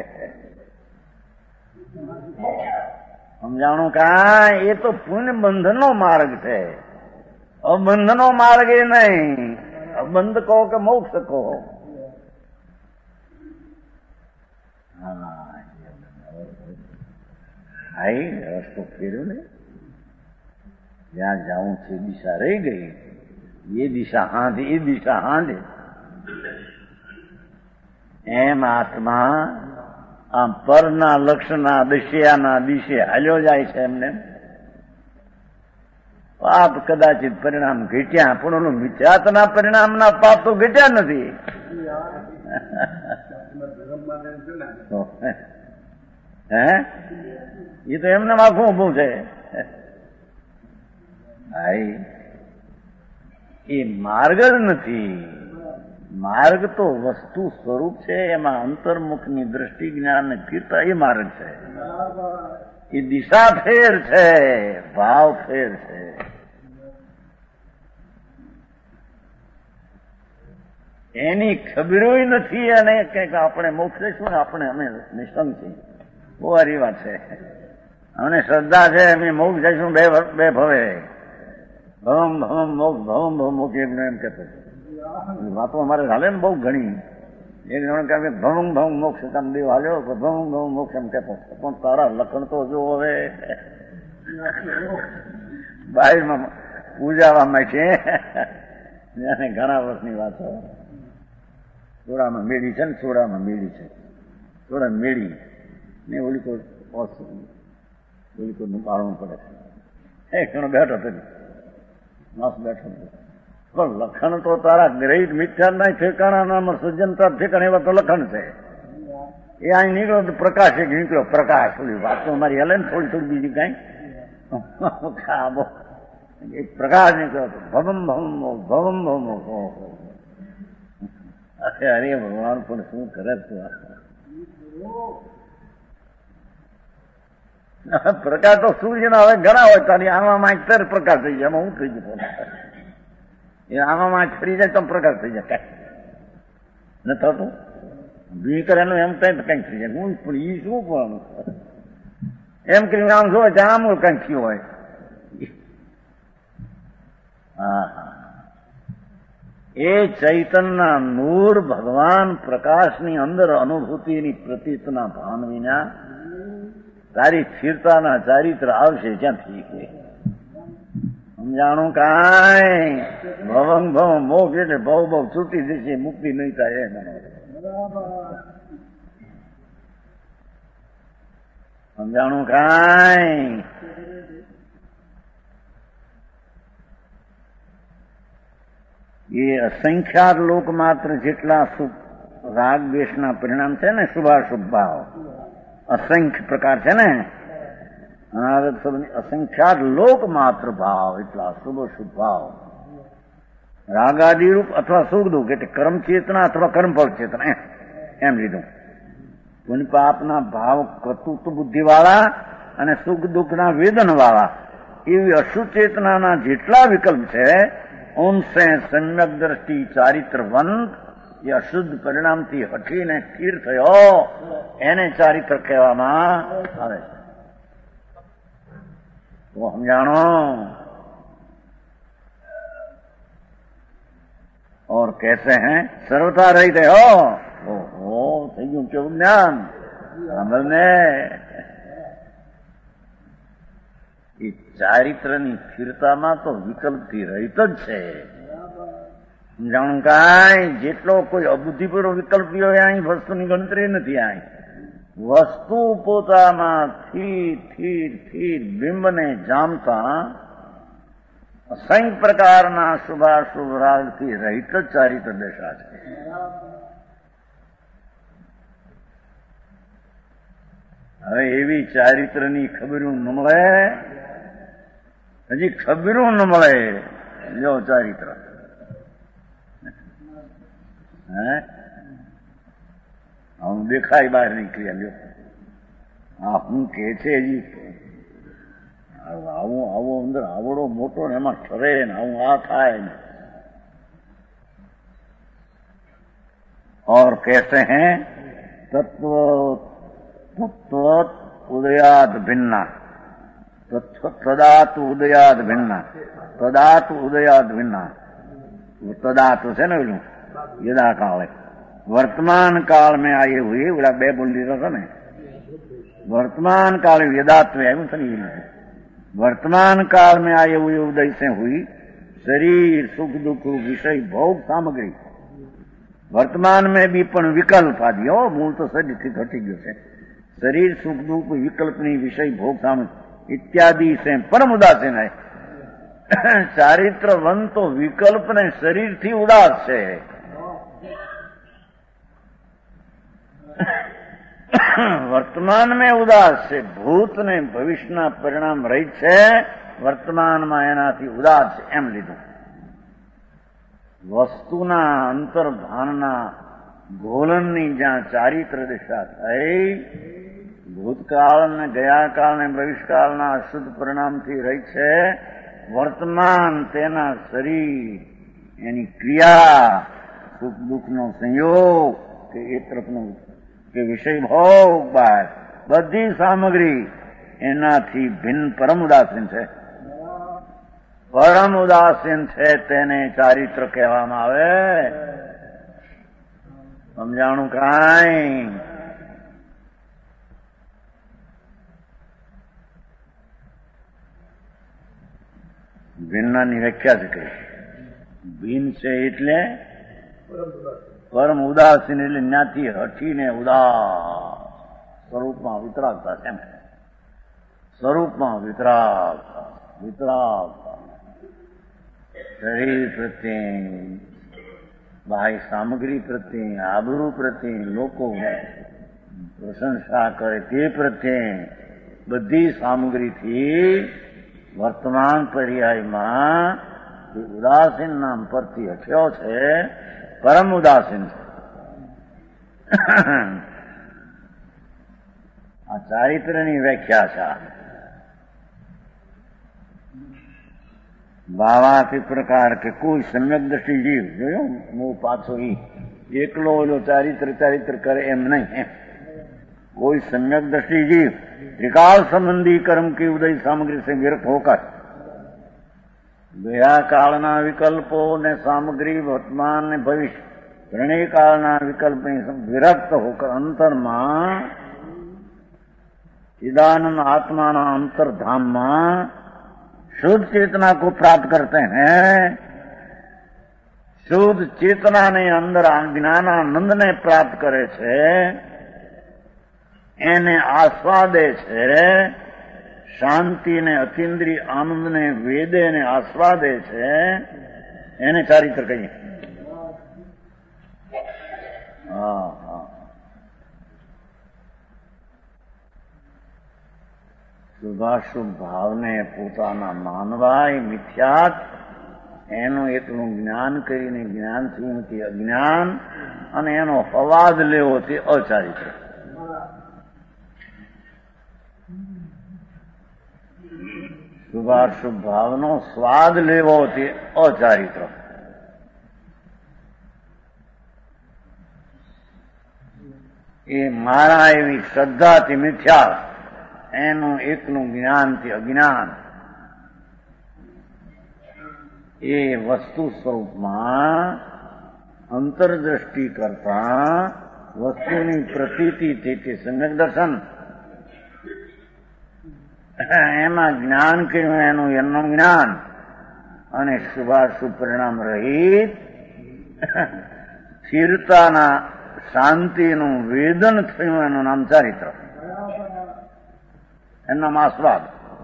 સમજાણું કા એ તો પુણ્ય બંધનનો માર્ગ છે, અબંધનો માર્ગ એ નહીં. અબંધ કહો કે મોક્ષ કહો. હા રસ્તો ફેર્યો ને જ્યાં જાઉં છે દિશા રહી ગઈ, એ દિશા હાંધે એ દિશા હાંધે એમ આત્મા આમ પરના લક્ષના દશિયાના દિશે હાલ્યો જાય છે. એમને પાપ કદાચિત પરિણામ ઘટ્યા પણ ઓલું મિથ્યાત્વના પરિણામના પાપ તો ઘટ્યા નથી. હે એ તો એમને આખું ઊભું છે. ભાઈ એ માર્ગ જ નથી. માર્ગ તો વસ્તુ સ્વરૂપ છે, એમાં અંતર્મુખની દ્રષ્ટિ જ્ઞાન ફીરતા એ માર્ગ છે. એ દિશા ફેર છે, ભાવ ફેર છે. એની ખબરોય નથી અને કંઈક આપણે મોક્ષ લઈશું ને આપણે અમે નિષ્ઠંગ છીએ. બહુ સારી વાત છે. અમને શ્રદ્ધા છે અમે મોક્ષ જઈશું બે બે ભવે ભવમ ભવમ મોક્ષ ભવમ ભવ મોક્ષ એમ કહેતો વાતો અમારે હાલે ને બહુ ઘણી. એક જણ કહે ભવમ ભવમ મોક્ષ તમે દેવ હાલ્યો ભવમ ભવમ મોક્ષ એમ કહેતો પણ તારા લખણ તો જો હવે બાઈમાં પૂજાવામાં છે ઘણા વર્ષની વાતો. સોડામાં મેળી છે ને સોડામાં મેળી છે, સોડા મેળી ને ઓલી તો ઓલી તો પાડવું પડે. એક જણો બેઠો હતો માસ બેઠો પણ લખણ તો તારા ગ્રહિત મિથ્યા ના ઠેકાણા સજ્જનતા ઠેકાણા એવા તો લખણ છે. એ અહીં નીકળ્યો તો પ્રકાશ એક નીકળ્યો પ્રકાશ. ઓલી વાત તો મારી હલે ને થોડી થોડી બીજી કઈ એક પ્રકાશ નીકળ્યો હતો ભવમ ભવમ ભવમ ભવમ. અરે અરે ભગવાન પણ શું કરે તું. પ્રકાશ તો સૂર્યના હવે ઘણા હોય તારી આમાં અત્યારે પ્રકાશ થઈ જાય. એમાં હું થઈ ગયું એ આમાં ફરી જાય તો પ્રકાશ થઈ જાય. કઈ ન થતું ભી કરે એનું એમ કઈ કઈક થઈ જાય. હું પણ ઈ શું પણ એમ કરીને આમ જોવે છે આમ કઈક થયું હોય. હા હા એ ચૈતનના નૂર ભગવાન પ્રકાશની અંદર અનુભૂતિની પ્રતીતના ભાન વિના તારી સ્થિરતાના ચારિત્ર આવશે ક્યાંથી કે સમજાણું કાંઈ. ભવંગ ભવ મોક્ષ એટલે ભવ ભવ છૂટી જશે, મુક્તિ નહીં થાય. સમજાણું કાંઈ. એ અસંખ્યાત લોક માત્ર જેટલા રાગ દ્વેષના પરિણામ છે ને શુભાશુભ ભાવ અસંખ્ય પ્રકાર છે ને અનાગત શબ્દની અસંખ્યાત લોક માત્ર ભાવ એટલા શુભ શુભ ભાવ રાગાદિરૂપ અથવા સુખ દુઃખ એટલે કર્મ ચેતના અથવા કર્મફળ ચેતના એમ લીધું. પુણ્ય પાપના ભાવ કર્તૃત્વ બુદ્ધિવાળા અને સુખ દુઃખના વેદનવાળા એવી અશુચેતનાના જેટલા વિકલ્પ છે ઉનસે સમ્યક દ્રષ્ટિ ચારિત્રવંત એ અશુદ્ધ પરિણામથી હઠીને સ્થિર થયો એને ચારિત્ર કહેવામાં આવે છે. તો સમજાણો. और कैसे हैं सर्वथा रहित हो. ओहो થઈ ગયું કેવું જ્ઞાન સાંભળને. એ ચારિત્રની સ્થિરતામાં તો વિકલ્પથી રહિત જ છે. સમજાણું કાંઈ જેટલો કોઈ અબુદ્ધિપૂર્વક વિકલ્પ હોય અહીં વસ્તુની ગણતરી નથી. અહીં વસ્તુ પોતામાં સ્થિર સ્થિર સ્થિર બિંબને જામતા અસંખ્ય પ્રકારના શુભાશુભ રાગથી રહિત જ ચારિત્ર દશા છે. હવે એવી ચારિત્રની ખબરું ન મળે, હજી ખબરું ન મળે. જો ચારિત્ર હે હું દેખાય બહાર નીકળ્યા. લ્યો આ હું કે છે હજી આવું આવો અંદર આવડો મોટો ને એમાં ઠરે ને આવું આ થાય ને. और कैसे हैं तत्व तत्व उदयाद भिन्ना तदातु उदयाद भिन्ना तदातु उदयाद भिन्ना. तदातु છે ને પેલું यदा काल वर्तमान काल में आए हुए बोला બે બોલ દીધો હતો ને. वर्तमान काल यदात्व આવ્યું છે ને. वर्तमान काल में आए हुए उदय से हुई शरीर सुख दुख विषय भोग सामग्री. वर्तमान में भी पण विकल्प आदि हो मूल तो शरीरથી ઘટી ગયો છે. शरीर सुख दुख विकल्पनी विषय भोग सामग्री इत्यादि से परम उदासीन है. चारित्रवंत तो विकल्प ने शरीरથી ઉદાસ છે. વર્તમાન में ઉદાસ છે. ભૂત ને ભવિષ્યના પરિણામ રહિત છે. વર્તમાનમાં એનાથી ઉદાસ છે એમ લીધું. વસ્તુના અંતર્ભાનના ગોલનની જ્યાં ચારિત્ર દિશા થઈ ભૂતકાળ ને ગયાકાળ ને ભવિષ્યકાળના અશુદ્ધ પરિણામથી રહિત છે. વર્તમાન તેના શરીર એની ક્રિયા સુખ દુઃખનો સંયોગ કે એ તરફનો કે વિષય ભોગ બાદ બધી સામગ્રી એનાથી ભિન્ન પરમ ઉદાસીન છે. પરમ ઉદાસીન છે તેને ચારિત્ર કહેવામાં આવે. સમજાણું કાંઈ. ભિન્નની વ્યાખ્યા છે કઈ. ભિન્ન છે એટલે પરમ ઉદાસીન એટલે જ્ઞાથી હઠીને ઉદાસ સ્વરૂપમાં વિતરાગતા છે. સ્વરૂપમાં વિતરાગતા વિતરાગતા શરીર પ્રત્યે બાહ્ય સામગ્રી પ્રત્યે આબરૂ પ્રત્યે લોકો પ્રશંસા કરે તે પ્રત્યે બધી સામગ્રીથી વર્તમાન પર્યાયમાં જે ઉદાસીન નામ પરથી હઠ્યો છે પરમ ઉદાસીન છે. આ ચારિત્રની વ્યાખ્યા છે. ભાવાથી પ્રકાર કે કોઈ સમ્યક દ્રષ્ટિ જીવ જોયો હું પાછો ઈ એકલો ઓલો ચારિત્ર ચારિત્ર કરે એમ નહીં. કોઈ सम्यक दृष्टि जीव त्रिकाल संबंधी कर्म की उदय सामग्री से विरक्त होकर ગયા કાળના વિકલ્પો ને સામગ્રી વર્તમાન ને ભવિષ્ય ત્રણેય કાળના વિકલ્પની વિરक्त होकर अंतરમાં चिदानंद आत्मा अंतर्धाम में शुद्ध चेतना को प्राप्त करते हैं. शुद्ध चेतना ने अंदर ज्ञानानंद ने प्राप्त करे छे એને આસ્વાદે છે. શાંતિ ને અતિન્દ્રિય આનંદ ને વેદે ને આસ્વાદે છે એને ચારિત્ર કહીએ. હા હા શુભાશુભ ભાવને પોતાના માનવાય મિથ્યાત એનું એટલું જ્ઞાન કરીને જ્ઞાનથી અજ્ઞાન અને એનો અવાજ લેવો તે અચારિત્ર. શુભાશુભ ભાવનો સ્વાદ લેવો તે અચારિત્ર. એ મારા એવી શ્રદ્ધાથી મિથ્યા, એનું એકનું જ્ઞાનથી અજ્ઞાન. એ વસ્તુ સ્વરૂપમાં અંતરદ્રષ્ટિ કરતા વસ્તુની પ્રતીતિ તે સમ્યક દર્શન, એમાં જ્ઞાન કર્યું એનું એનું જ્ઞાન, અને શુભાશુભ પરિણામ રહિત સ્થિરતાના શાંતિનું વેદન થયું એનું નામ ચારિત્ર, એનું નામ આસ્વાદ.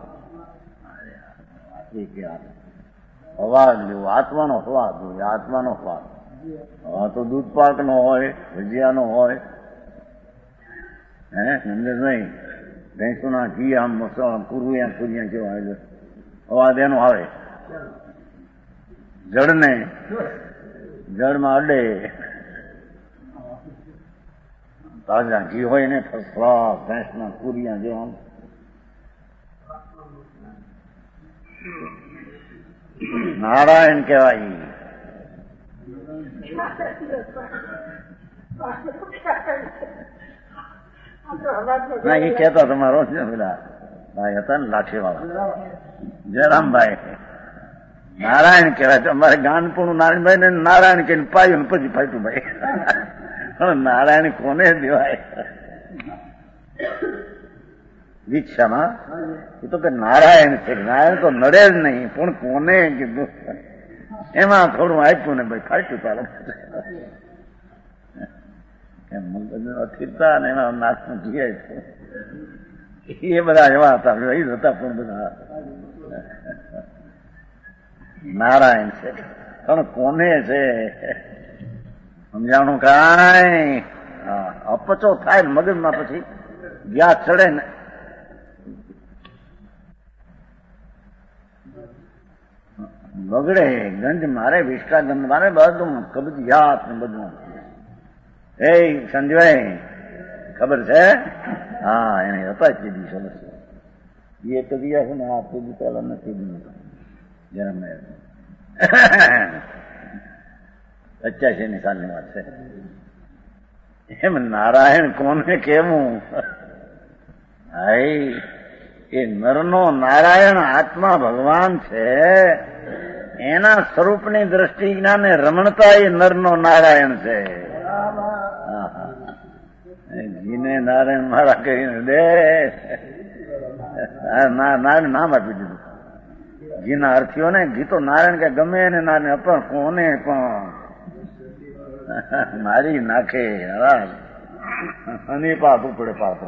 અવાજ લેવો, આત્માનો સ્વાદ હોય, આત્માનો સ્વાદ. હવા તો દૂધ પાક નો હોય, ભજીયાનો હોય, હે સમજે નહીં. ભેંસોના ઘી આમ કુરિયા કુરિયા જેવા આવે, અવાજ એનો આવે. જળને જળમાં અડે, તાજા ઘી હોય ને ફસફસ ભેંસના કુરિયા જેવા. નારાયણ કહેવાય. ના એ કહેતા તમારો પેલા ભાઈ હતા ને લાઠી વાળા જયરામભાઈ, નારાયણ કહેવાય. અમારે ગાનપુણું નારાયણભાઈ ને નારાયણ કહીને પાયું ને પછી ફાટ્યું ભાઈ. નારાયણ કોને દેવાય? દીક્ષામાં એ તો કે નારાયણ છે, નારાયણ તો નડે જ નહીં, પણ કોને કીધું એમાં થોડું આપ્યું ને ભાઈ ફાટ્યું. ચાલો અસ્થિરતા ને એમાં નાશનું જીએ છે, એ બધા એવા હતા, એ હતા પણ બધા નારાયણ છે, પણ કોને છે સમજાણું કાંઈ. અપચો થાય મગજમાં, પછી ગયા ચડે ને બગડે, ગંજ મારે, વિષ્ટા ગંધ મારે, બધું કબજિયાત ને બધું. એ સંજયભાઈ ખબર છે? હા, એને હતા જ કીધી સમસ્યા. એ તો ગયા છે ને, આ કીધું પેલા નથી દીધું જન્મ પચાસી ની સાલની વાત છે. એમ નારાયણ કોને કેવું? હાય, એ નરનો નારાયણ આત્મા ભગવાન છે, એના સ્વરૂપની દ્રષ્ટિ જ્ઞાને રમણતા એ નરનો નારાયણ છે. જીને નારાયણ મારા કહીને દે, નારાયણ નામ આપી દીધું. ઘીના અર્થીઓ ને ઘી તો નારાયણ કે ગમે એને નારાયણ, પણ કોને પણ મારી નાખે અને પાપું પડે પાત્રો.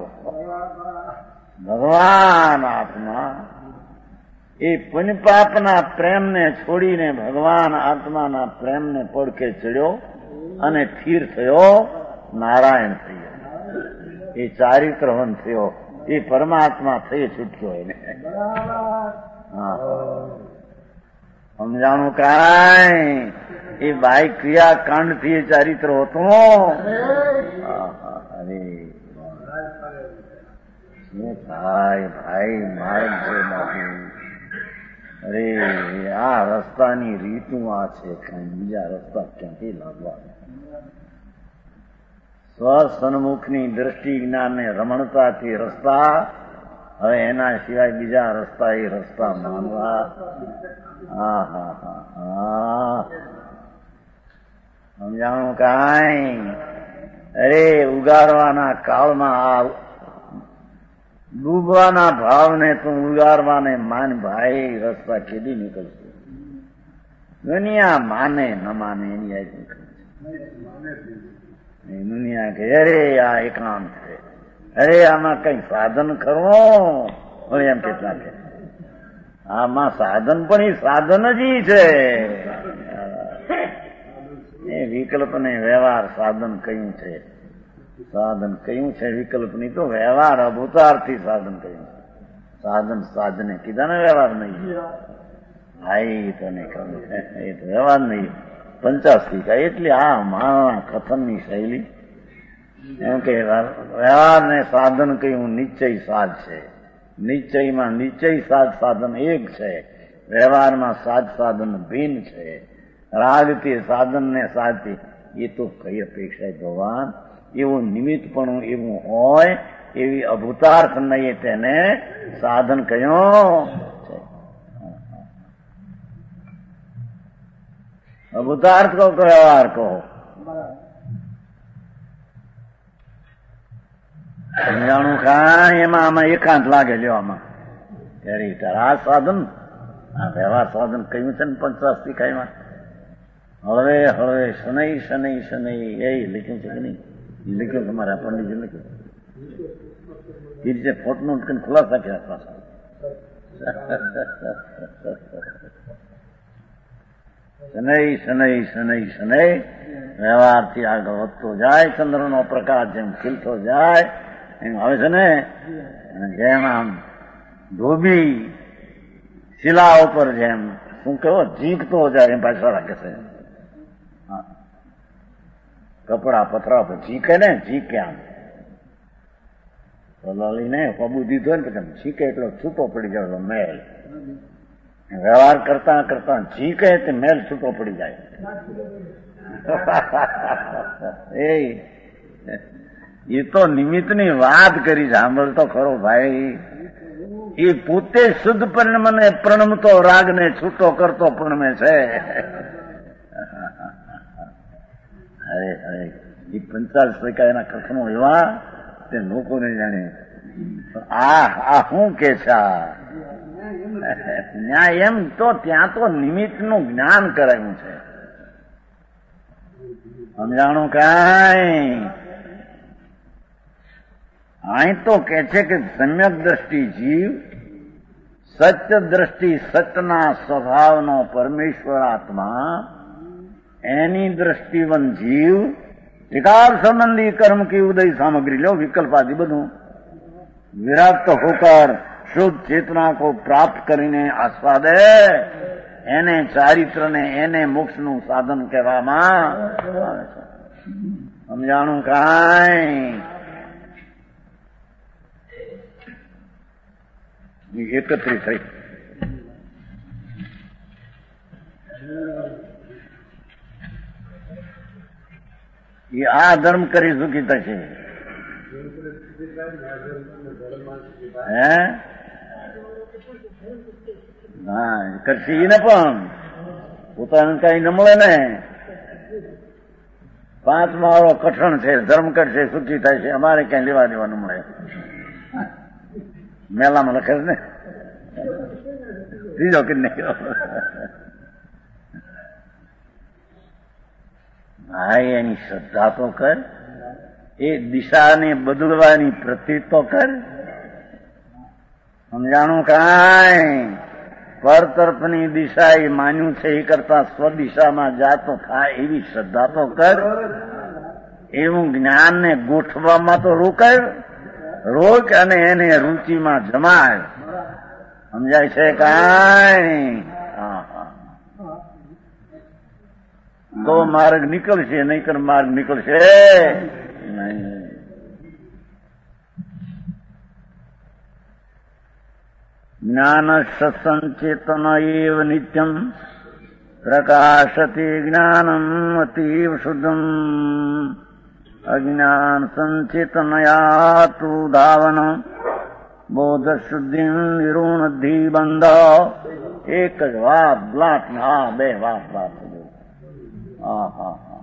ભગવાન આત્મા એ પુણ્યપાપના પ્રેમને છોડીને ભગવાન આત્માના પ્રેમને પડખે ચડ્યો અને સ્થિર થયો, નારાયણ થયો. એ ચારિત્રવન થયો, એ પરમાત્મા થઈ છૂટ્યો એને. હા, સમજાણું કાંઈ? એ બાઈ ક્રિયા કાંડ થી ચારિત્ર હતો. અરે ભાઈ ભાઈ માર્ગ છે બાપુ. અરે આ રસ્તાની રીતું આ છે, કઈ બીજા રસ્તા ક્યાંથી લાવવા? સ્વસન્મુખની દ્રષ્ટિ જ્ઞાનને રમણતાથી રસ્તા, હવે એના સિવાય બીજા રસ્તા એ રસ્તા માનવા. હા હા હા હા, સમજાણું કાંઈ? અરે ઉગારવાના કાળમાં આ ડૂબવાના ભાવને તું ઉગારવાને માન ભાઈ, રસ્તા કેદી નીકળશે? દુનિયા માને ન માને એની આ દુનિયા કે અરે આ એકાંત છે, અરે આમાં કઈ સાધન કરવો, એમ કેટલા કે આમાં સાધન પણ એ સાધન જ છે. એ વિકલ્પને વ્યવહાર સાધન કયું છે? સાધન કયું છે? વિકલ્પની તો વ્યવહાર અભૂતાર્થી સાધન કયું? સાધન સાધને કીધા ને વ્યવહાર નહીં. હા, એ તો નહીં ખબર, એ તો વ્યવહાર નહીં. પંચાસ્તિકા એટલે આ મારા કથનની શૈલી એમ કે વ્યવહારને સાધન કયું નિશ્ચય સાધ છે. નિશ્ચયમાં નિશ્ચય સાધ સાધન એક છે, વ્યવહારમાં સાધ સાધન ભિન્ન છે. રાગથી સાધનને સાધતી એ તો કઈ અપેક્ષા ભગવાન એવું નિમિત્તપણું એવું હોય એવી અભૂતાર્થ નહીં તેને સાધન કયો છે. અભૂતાર્થ કહો કે વ્યવહાર કહો, સમજાણું કાંઈ એમાં આમાં એકાંત લાગે લ્યો આમાં ત્યારે તારા આ સાધન આ વ્યવહાર સાધન કયું છે ને પંચાસ્તી કાંઈમાં હળવે હળવે શનૈ શનૈ શનૈ એ લખ્યું છે કે નહીં? લખ્યું તમારા પંડિતજી લખ્યું એ રીતે ફોટનું ખુલાસા કર્યા પાછા. શનૈ શનૈ શનૈ શનૈ વ્યવહારથી આગળ વધતો જાય, ચંદ્રનો પ્રકાશ જેમ ખીલતો જાય એમ આવે છે ને, જેમ આમ ધોબી શિલા ઉપર જેમ શું કેવો ઝીંકતો જાય એમ પાછળ રાખે છે. કપડા પથરા પર ઝીકે ને ઝીકે આમ લઈને કબૂ દીધો ને પછી ઝીકે એટલો છૂટો પડી જાય મેલ. વ્યવહાર કરતા કરતા ઝીકે તે મેલ છૂટો પડી જાય. એ તો નિમિત્તની વાત કરી, સાંભળતો ખરો ભાઈ. એ પોતે શુદ્ધ પરિણમને પ્રણમતો રાગને છૂટો કરતો પ્રણમે છે. અરે અરે એ પંચાલીસ ટકા એના કથનો એવા તે લોકોને જાણે આ આ શું કે છે. ત્યાં એમ તો ત્યાં તો નિમિત્તનું જ્ઞાન કરાયું છે. સમજાણું કાંઈ? અહીં તો કે છે કે સમ્યક દ્રષ્ટિ જીવ, સત્ય દ્રષ્ટિ સતના સ્વભાવનો પરમેશ્વર આત્મા, એની દ્રષ્ટિવન જીવ વિકાર સંબંધી કર્મ કી ઉદય સામગ્રી લો વિકલ્પાદि બધું વિરાટ હોકર શુદ્ધ ચેतना को प्राप्त કરીને આસ્વાદે એને ચારિત્રને એને મોક્ષનું સાધન કહેવામાં આવે છે. સમજાણું કાંઈ? એકત્રિત થઈ એ આ ધર્મ કરી સુખી થશે. હે હા કરશે ને પણ પોતાને કઈ ન મળે ને. પાંચ માળો કઠણ છે, ધર્મ કરશે સુખી થાય છે, અમારે ક્યાં લેવા દેવાનું મળે. મેલામાં લખે ને ત્રીજો કે ભાઈ એની શ્રદ્ધા તો કર, એ દિશાને બદલવાની પ્રતિ તો કર. સમજાણું કાંઈ? પર તરફની દિશા એ માન્યું છે એ કરતા સ્વદિશામાં જાતો થાય એવી શ્રદ્ધા તો કર. એવું જ્ઞાનને ગોઠવામાં તો રોકાય રોક અને એને રુચિમાં જમાય. સમજાય છે કાંઈ? હા હા તો માર્ગ નીકળશે, નહીતર માર્ગ નીકળશે નહીં. જ્ઞાન સત્સંચેતન એવ નિત્યમ પ્રકાશતે જ્ઞાનમ અતીવ શુદ્ધમ અજ્ઞાન સંચેતનયા તુ ધાવન બોધ શુદ્ધિ નિરૂણધિ બંધ. એક જ વાત બ્લાટ હા બે વાત વાત હા હા હા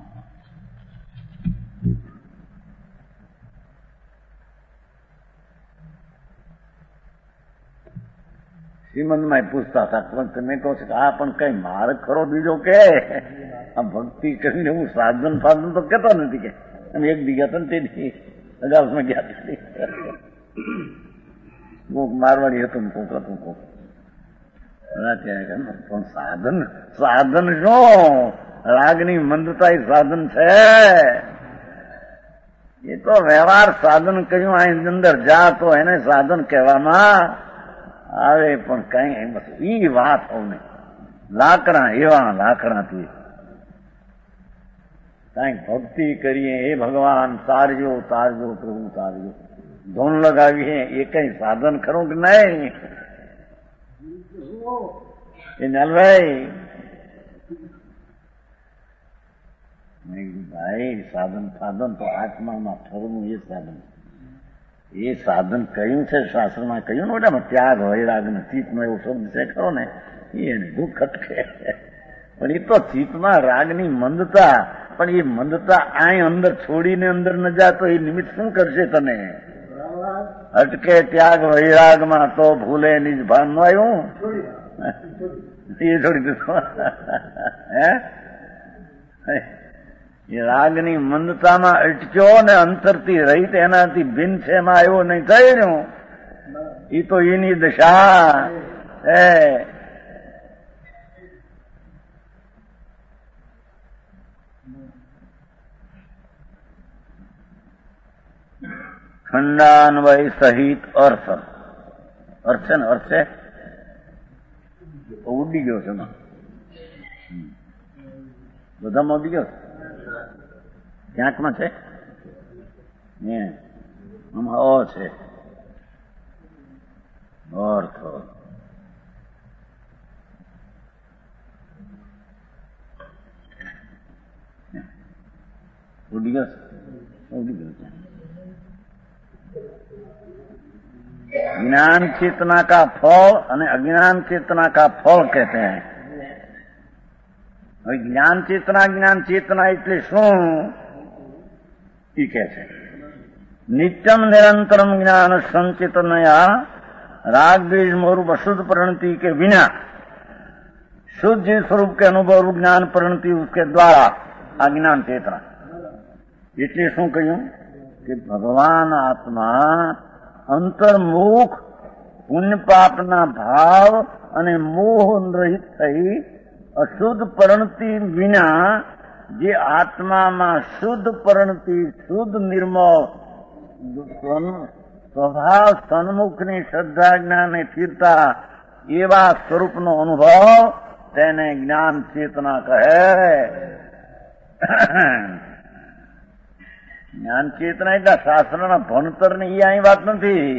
શ્રીમંતમાં પૂછતા હતા પણ તમે કહો છો કે આ પણ કઈ માર્ગ ખરો બીજો કે આ ભક્તિ કરીને હું સાધન સાધન તો કહેતો નથી કે અમે એક દી ગયા હતા ને તે અગાઉમાં ગયા હતા. કોક મારવાડી હતું કોક હતું કોક પણ સાધન સાધન શું? રાગની મંદતા એ સાધન છે. એ તો વ્યવહાર સાધન કર્યું અહીં અંદર જા તો એને સાધન કહેવામાં આવે. પણ કઈ ઈ વાત હોવ નહીં. લાકડા એવા લાકડાથી કઈક ભક્તિ કરીએ, એ ભગવાન તારજો તારજો પ્રભુ તારજો. ધૂન લગાવીએ એ કઈ સાધન ખરું કે નહીં? એ નલભાઈ ભાઈ સાધન સાધન તો આત્મામાં ફરવું એ સાધન, એ સાધન કહ્યું છે શાસ્ત્રમાં કહ્યું ને મોટામાં ત્યાગ વૈરાગ ને ચિત્તમાં એવો શબ્દ છે ખરો ને, એને દુઃખ અટકે. પણ એ તો ચિત્તમાં રાગની મંદતા, પણ એ મંદતા આય અંદર છોડીને અંદર ન જાતો એ નિમિત્ત શું કરશે તને? અટકે ત્યાગ વૈરાગમાં તો ભૂલે નિજ ભાન નો આવ્યું એ છોડી દીધું. હે એ રાગની મંદતામાં અટક્યો ને અંતરથી રહી એનાથી ભિન્ન છે એમાં આવ્યો નહીં થઈ રહ્યું. એ તો એની દશા હે. ખંડાન્વય સહિત અર્થ, અર્થ છે ને, અર્થ છે ઉડી ગયો છે બધામાં ઉડી ગયો ક્યાંકમાં છે ને, આમાં અ છે અર્થ. ઉડી ગયો ઉડી ગયો છે. ज्ञान चेतना का फल અને अज्ञान चेतना का फल कहते हैं. હવે જ્ઞાન ચેતના જ્ઞાન ચેતના એટલે શું એ કહે છે? નિત્યમ નિરંતરમ જ્ઞાન સંચેતનયા राग द्वेष मोह अशुद्ध परिणति के बिना शुद्ध जीव स्वरूप के अनुभव ज्ञान परिणति उसके द्वारा अज्ञान चेतना. એટલે શું કહ્યું કે ભગવાન આત્મા અંતર્મુખ પુણ્ય પાપના ભાવ અને મોહ રહિત થઈ અશુદ્ધ પરિણતિ વિના જે આત્મામાં શુદ્ધ પરિણતિ શુદ્ધ નિર્મળ સ્વભાવ સન્મુખની શ્રદ્ધા જ્ઞાને સ્થિરતા એવા સ્વરૂપનો અનુભવ તેને જ્ઞાન ચેતના કહે. જ્ઞાન ચેતના એટલે શાસ્ત્રના ભણતર ની એ અહીં વાત નથી.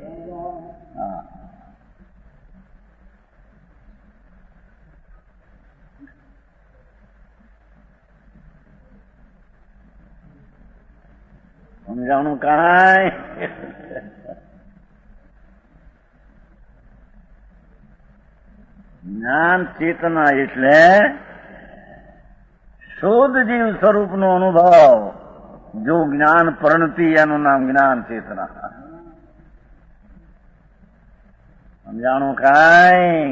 સમજાણું કાંઈ? જ્ઞાન ચેતના એટલે શુદ્ધ જીવ સ્વરૂપનો અનુભવ. જો જ્ઞાન પરિણતિ એનું નામ જ્ઞાન ચેતના. સમજાણું કાંઈ?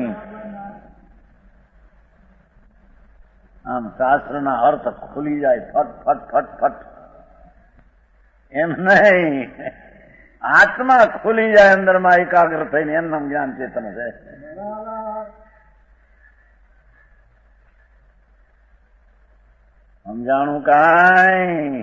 આમ શાસ્ત્રના અર્થ ખુલી જાય ફટ ફટ ફટ ફટ એમ નહીં, આત્મા ખુલી જાય અંદરમાં એકાગ્ર થઈને એમ નામ જ્ઞાન ચેતના છે. સમજાણું કાંઈ?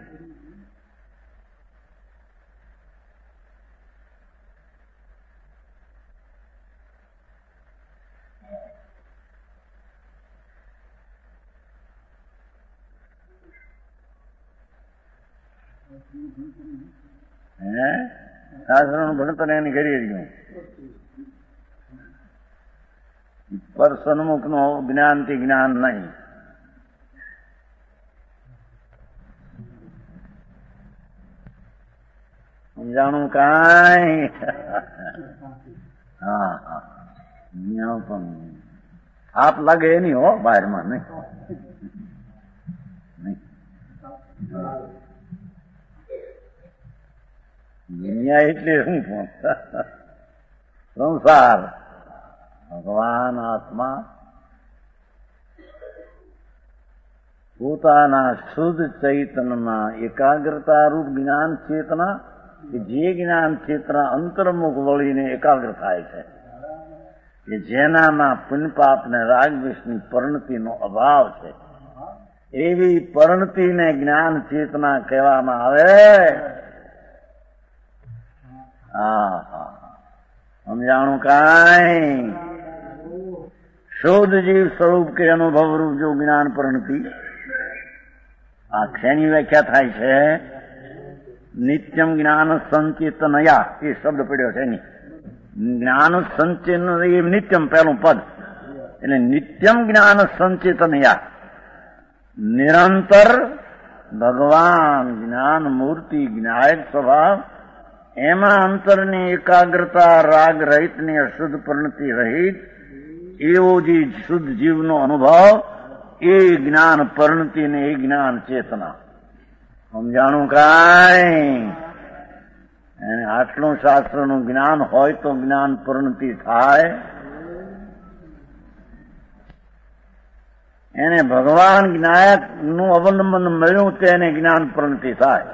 હે શાસ્ત્રનું ભણતર એની કરી રહ્યું પર સન્મુખ નું જ્ઞાનથી જ્ઞાન નહીં. સમજાણું કાંઈ? હા હા પણ આપ લાગે એની હો બહારમાં નહીં. દુનિયા એટલે શું સંસાર. ભગવાન આત્મા પોતાના શુદ્ધ ચૈતન્યમાં એકાગ્રતા રૂપ જ્ઞાન ચેતના કે જે જ્ઞાન ચેતના અંતર્મુખ વળીને એકાગ્ર થાય છે કે જેનામાં પુણ્ય પાપ ને રાગ દ્વેષની પરિણતિનો અભાવ છે એવી પરિણતિને જ્ઞાન ચેતના કહેવામાં આવે. હા હા સમજાણું કાંઈ? શુદ્ધ જીવ સ્વરૂપ કે અનુભવ રૂપ જો જ્ઞાન પરિણતિ આ શેની વ્યાખ્યા થાય છે? નિત્યમ જ્ઞાન સંચેતનયા એ શબ્દ પડ્યો છે એની જ્ઞાન સંચેતન એ નિત્યમ પહેલું પદ એટલે નિત્યમ જ્ઞાન સંચેતનયા નિરંતર ભગવાન જ્ઞાન મૂર્તિ જ્ઞાયક સ્વભાવ એમાં અંતરની એકાગ્રતા રાગ રહિત ની અશુદ્ધ પરિણતિ રહિત એવો જે શુદ્ધ જીવનો અનુભવ એ જ્ઞાન પરિણતિ ને એ જ્ઞાન ચેતના સમજાણું કાંઈ અને આટલું શાસ્ત્રનું જ્ઞાન હોય તો જ્ઞાન પરિણતિ થાય એને ભગવાન જ્ઞાયક નું અવલંબન મળ્યું તેને જ્ઞાન પરિણતિ થાય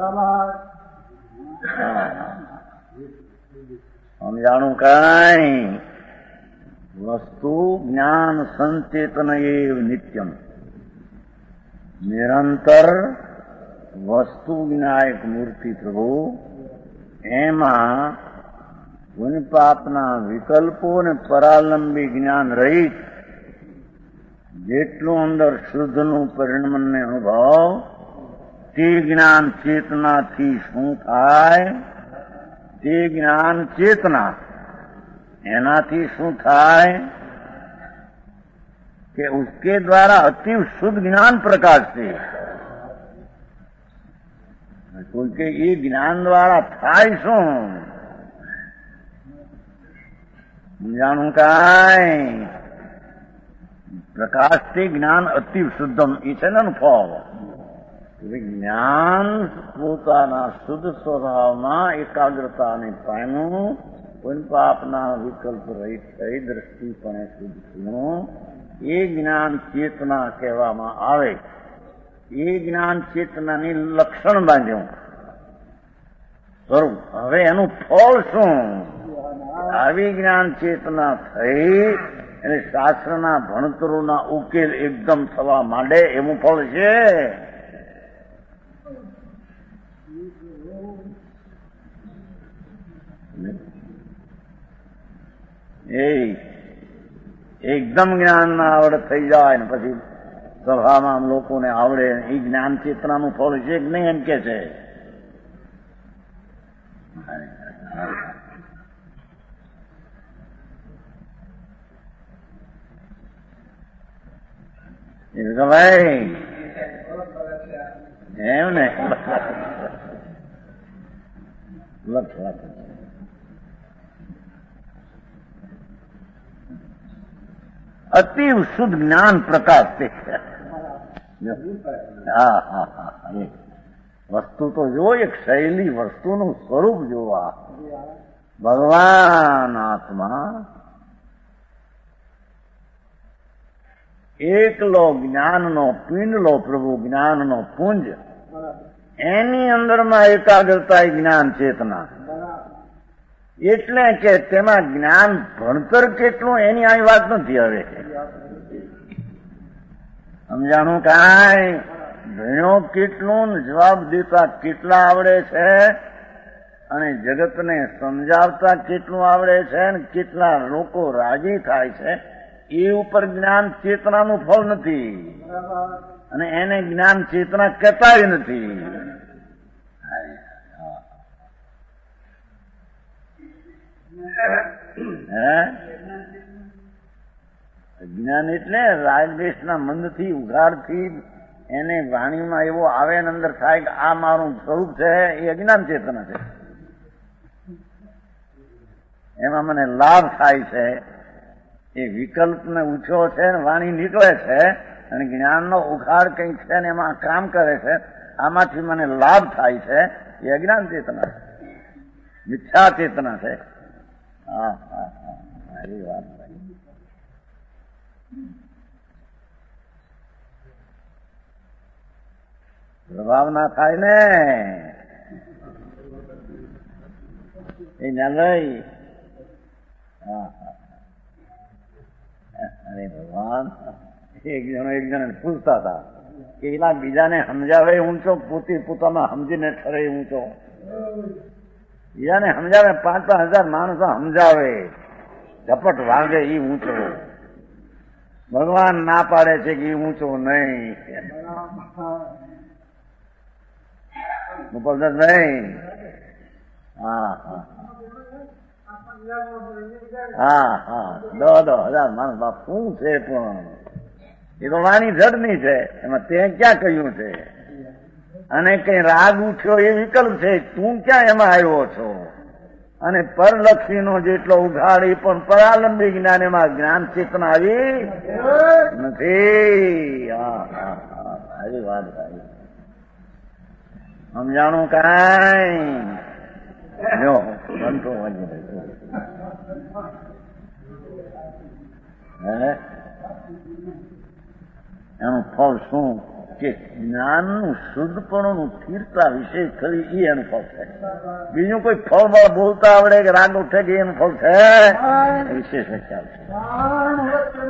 સમજાણું કાંઈ વસ્તુ જ્ઞાન સંચેતન એવ નિત્યમ નિરંતર વસ્તુ જ્ઞાયક મૂર્તિ પ્રભુ એમાં પુણ્યપાપના વિકલ્પો અને પરાલંબી જ્ઞાન રહિત જેટલું અંદર શુદ્ધનું પરિણમને અનુભવ તે જ્ઞાન ચેતનાથી શું થાય તે જ્ઞાન ચેતના એનાથી શું થાય કે उसके द्वारा अति शुद्ध ज्ञान प्रकाशते કે એ જ્ઞાન દ્વારા થાય શું જાણું કાંઈ પ્રકાશથી જ્ઞાન અતિ શુદ્ધમ એ છે ને ફળ જ્ઞાન પોતાના શુદ્ધ સ્વભાવમાં એકાગ્રતાને પામ્યું પુણ્યપાપના વિકલ્પ રહિત થઈ દ્રષ્ટિપણે શુદ્ધ થયું એ જ્ઞાન ચેતના કહેવામાં આવે એ જ્ઞાન ચેતનાની લક્ષણ બાંધ્યું સ્વરૂપ હવે એનું ફળ શું આવી જ્ઞાન ચેતના થઈ એટલે શાસ્ત્રના ભણતરોના ઉકેલ એકદમ થવા માંડે એવું ફળ છે એ એકદમ જ્ઞાન ના આવડત થઈ જાય ને પછી સભામાં લોકોને આવડે એ જ્ઞાન ચેતનાનું ફળ છે કે નહીં એમ કે છે ભાઈ એમ ને અતિ શુદ્ધ જ્ઞાન પ્રકાશ તે હા હા હા વસ્તુ તો જો એક શૈલી વસ્તુનું સ્વરૂપ જોવા ભગવાન આત્મા એકલો જ્ઞાનનો પિંડલો પ્રભુ જ્ઞાનનો પુંજ એની અંદરમાં એકાગ્રતા જ્ઞાન ચેતના એટલે કે તેમાં જ્ઞાન ભણતર કેટલું એની આવી વાત નથી હવે સમજાણું કાંઈ ભણ્યો કેટલું જવાબ દેતા કેટલા આવડે છે અને જગતને સમજાવતા કેટલું આવડે છે અને કેટલા લોકો રાજી થાય છે એ ઉપર જ્ઞાન ચેતનાનું ફળ નથી અને એને જ્ઞાન ચેતના કહેતાય નથી જ્ઞાન એટલે રાગદેશના મંદથી ઉઘાડથી એને વાણીમાં એવો આવે ને અંદર થાય કે આ મારું સ્વરૂપ છે એ અજ્ઞાન ચેતના છે એમાં મને લાભ થાય છે એ વિકલ્પને ઊંચો છે ને વાણી નીકળે છે અને જ્ઞાનનો ઉઘાડ કંઈક છે ને એમાં કામ કરે છે આમાંથી મને લાભ થાય છે એ અજ્ઞાન ચેતના છે મિથ્યા ચેતના છે હા હા હા મારી વાત પ્રભાવ ના થાય ને એ ના લઈ હા હા અરે ભગવાન એક જણો એક જણ પૂછતા હતા કે એના બીજાને સમજાવે ઊંચો પોતે પોતામાં સમજીને ઠરે ઊંચો બીજાને સમજાવે પાંચ પાંચ હજાર માણસો સમજાવે ઝપટ વાગે એ ઊંચો ભગવાન ના પાડે છે કે એ ઊંચો નહીં ગોપાલદાસભાઈ હા હા હા હા દો દો હજાર માણસ બાપ શું છે પણ એ તો વાણી જડની છે, એમાં તે ક્યાં કહ્યું છે? અને કઈ રાગ ઉઠ્યો એ વિકલ્પ છે, તું ક્યાં એમાં આવ્યો છો? અને પરલક્ષી નો જેટલો ઉઘાડી પણ પરાલંબી જ્ઞાન એમાં જ્ઞાન ચેતના આવી નથી. હા હા હા આવી વાત આવી સમજાણું કાંઈ જો બનતો હે એનું ફળ શું કે જ્ઞાનનું શુદ્ધપણું સ્થિરતા વિશે ખરી એ એનું ફળ છે. બીજું કોઈ ફળ બોલતા આવડે કે રાગ ઉઠે કે એનું ફળ છે વિશેષ ખ્યાલ છે.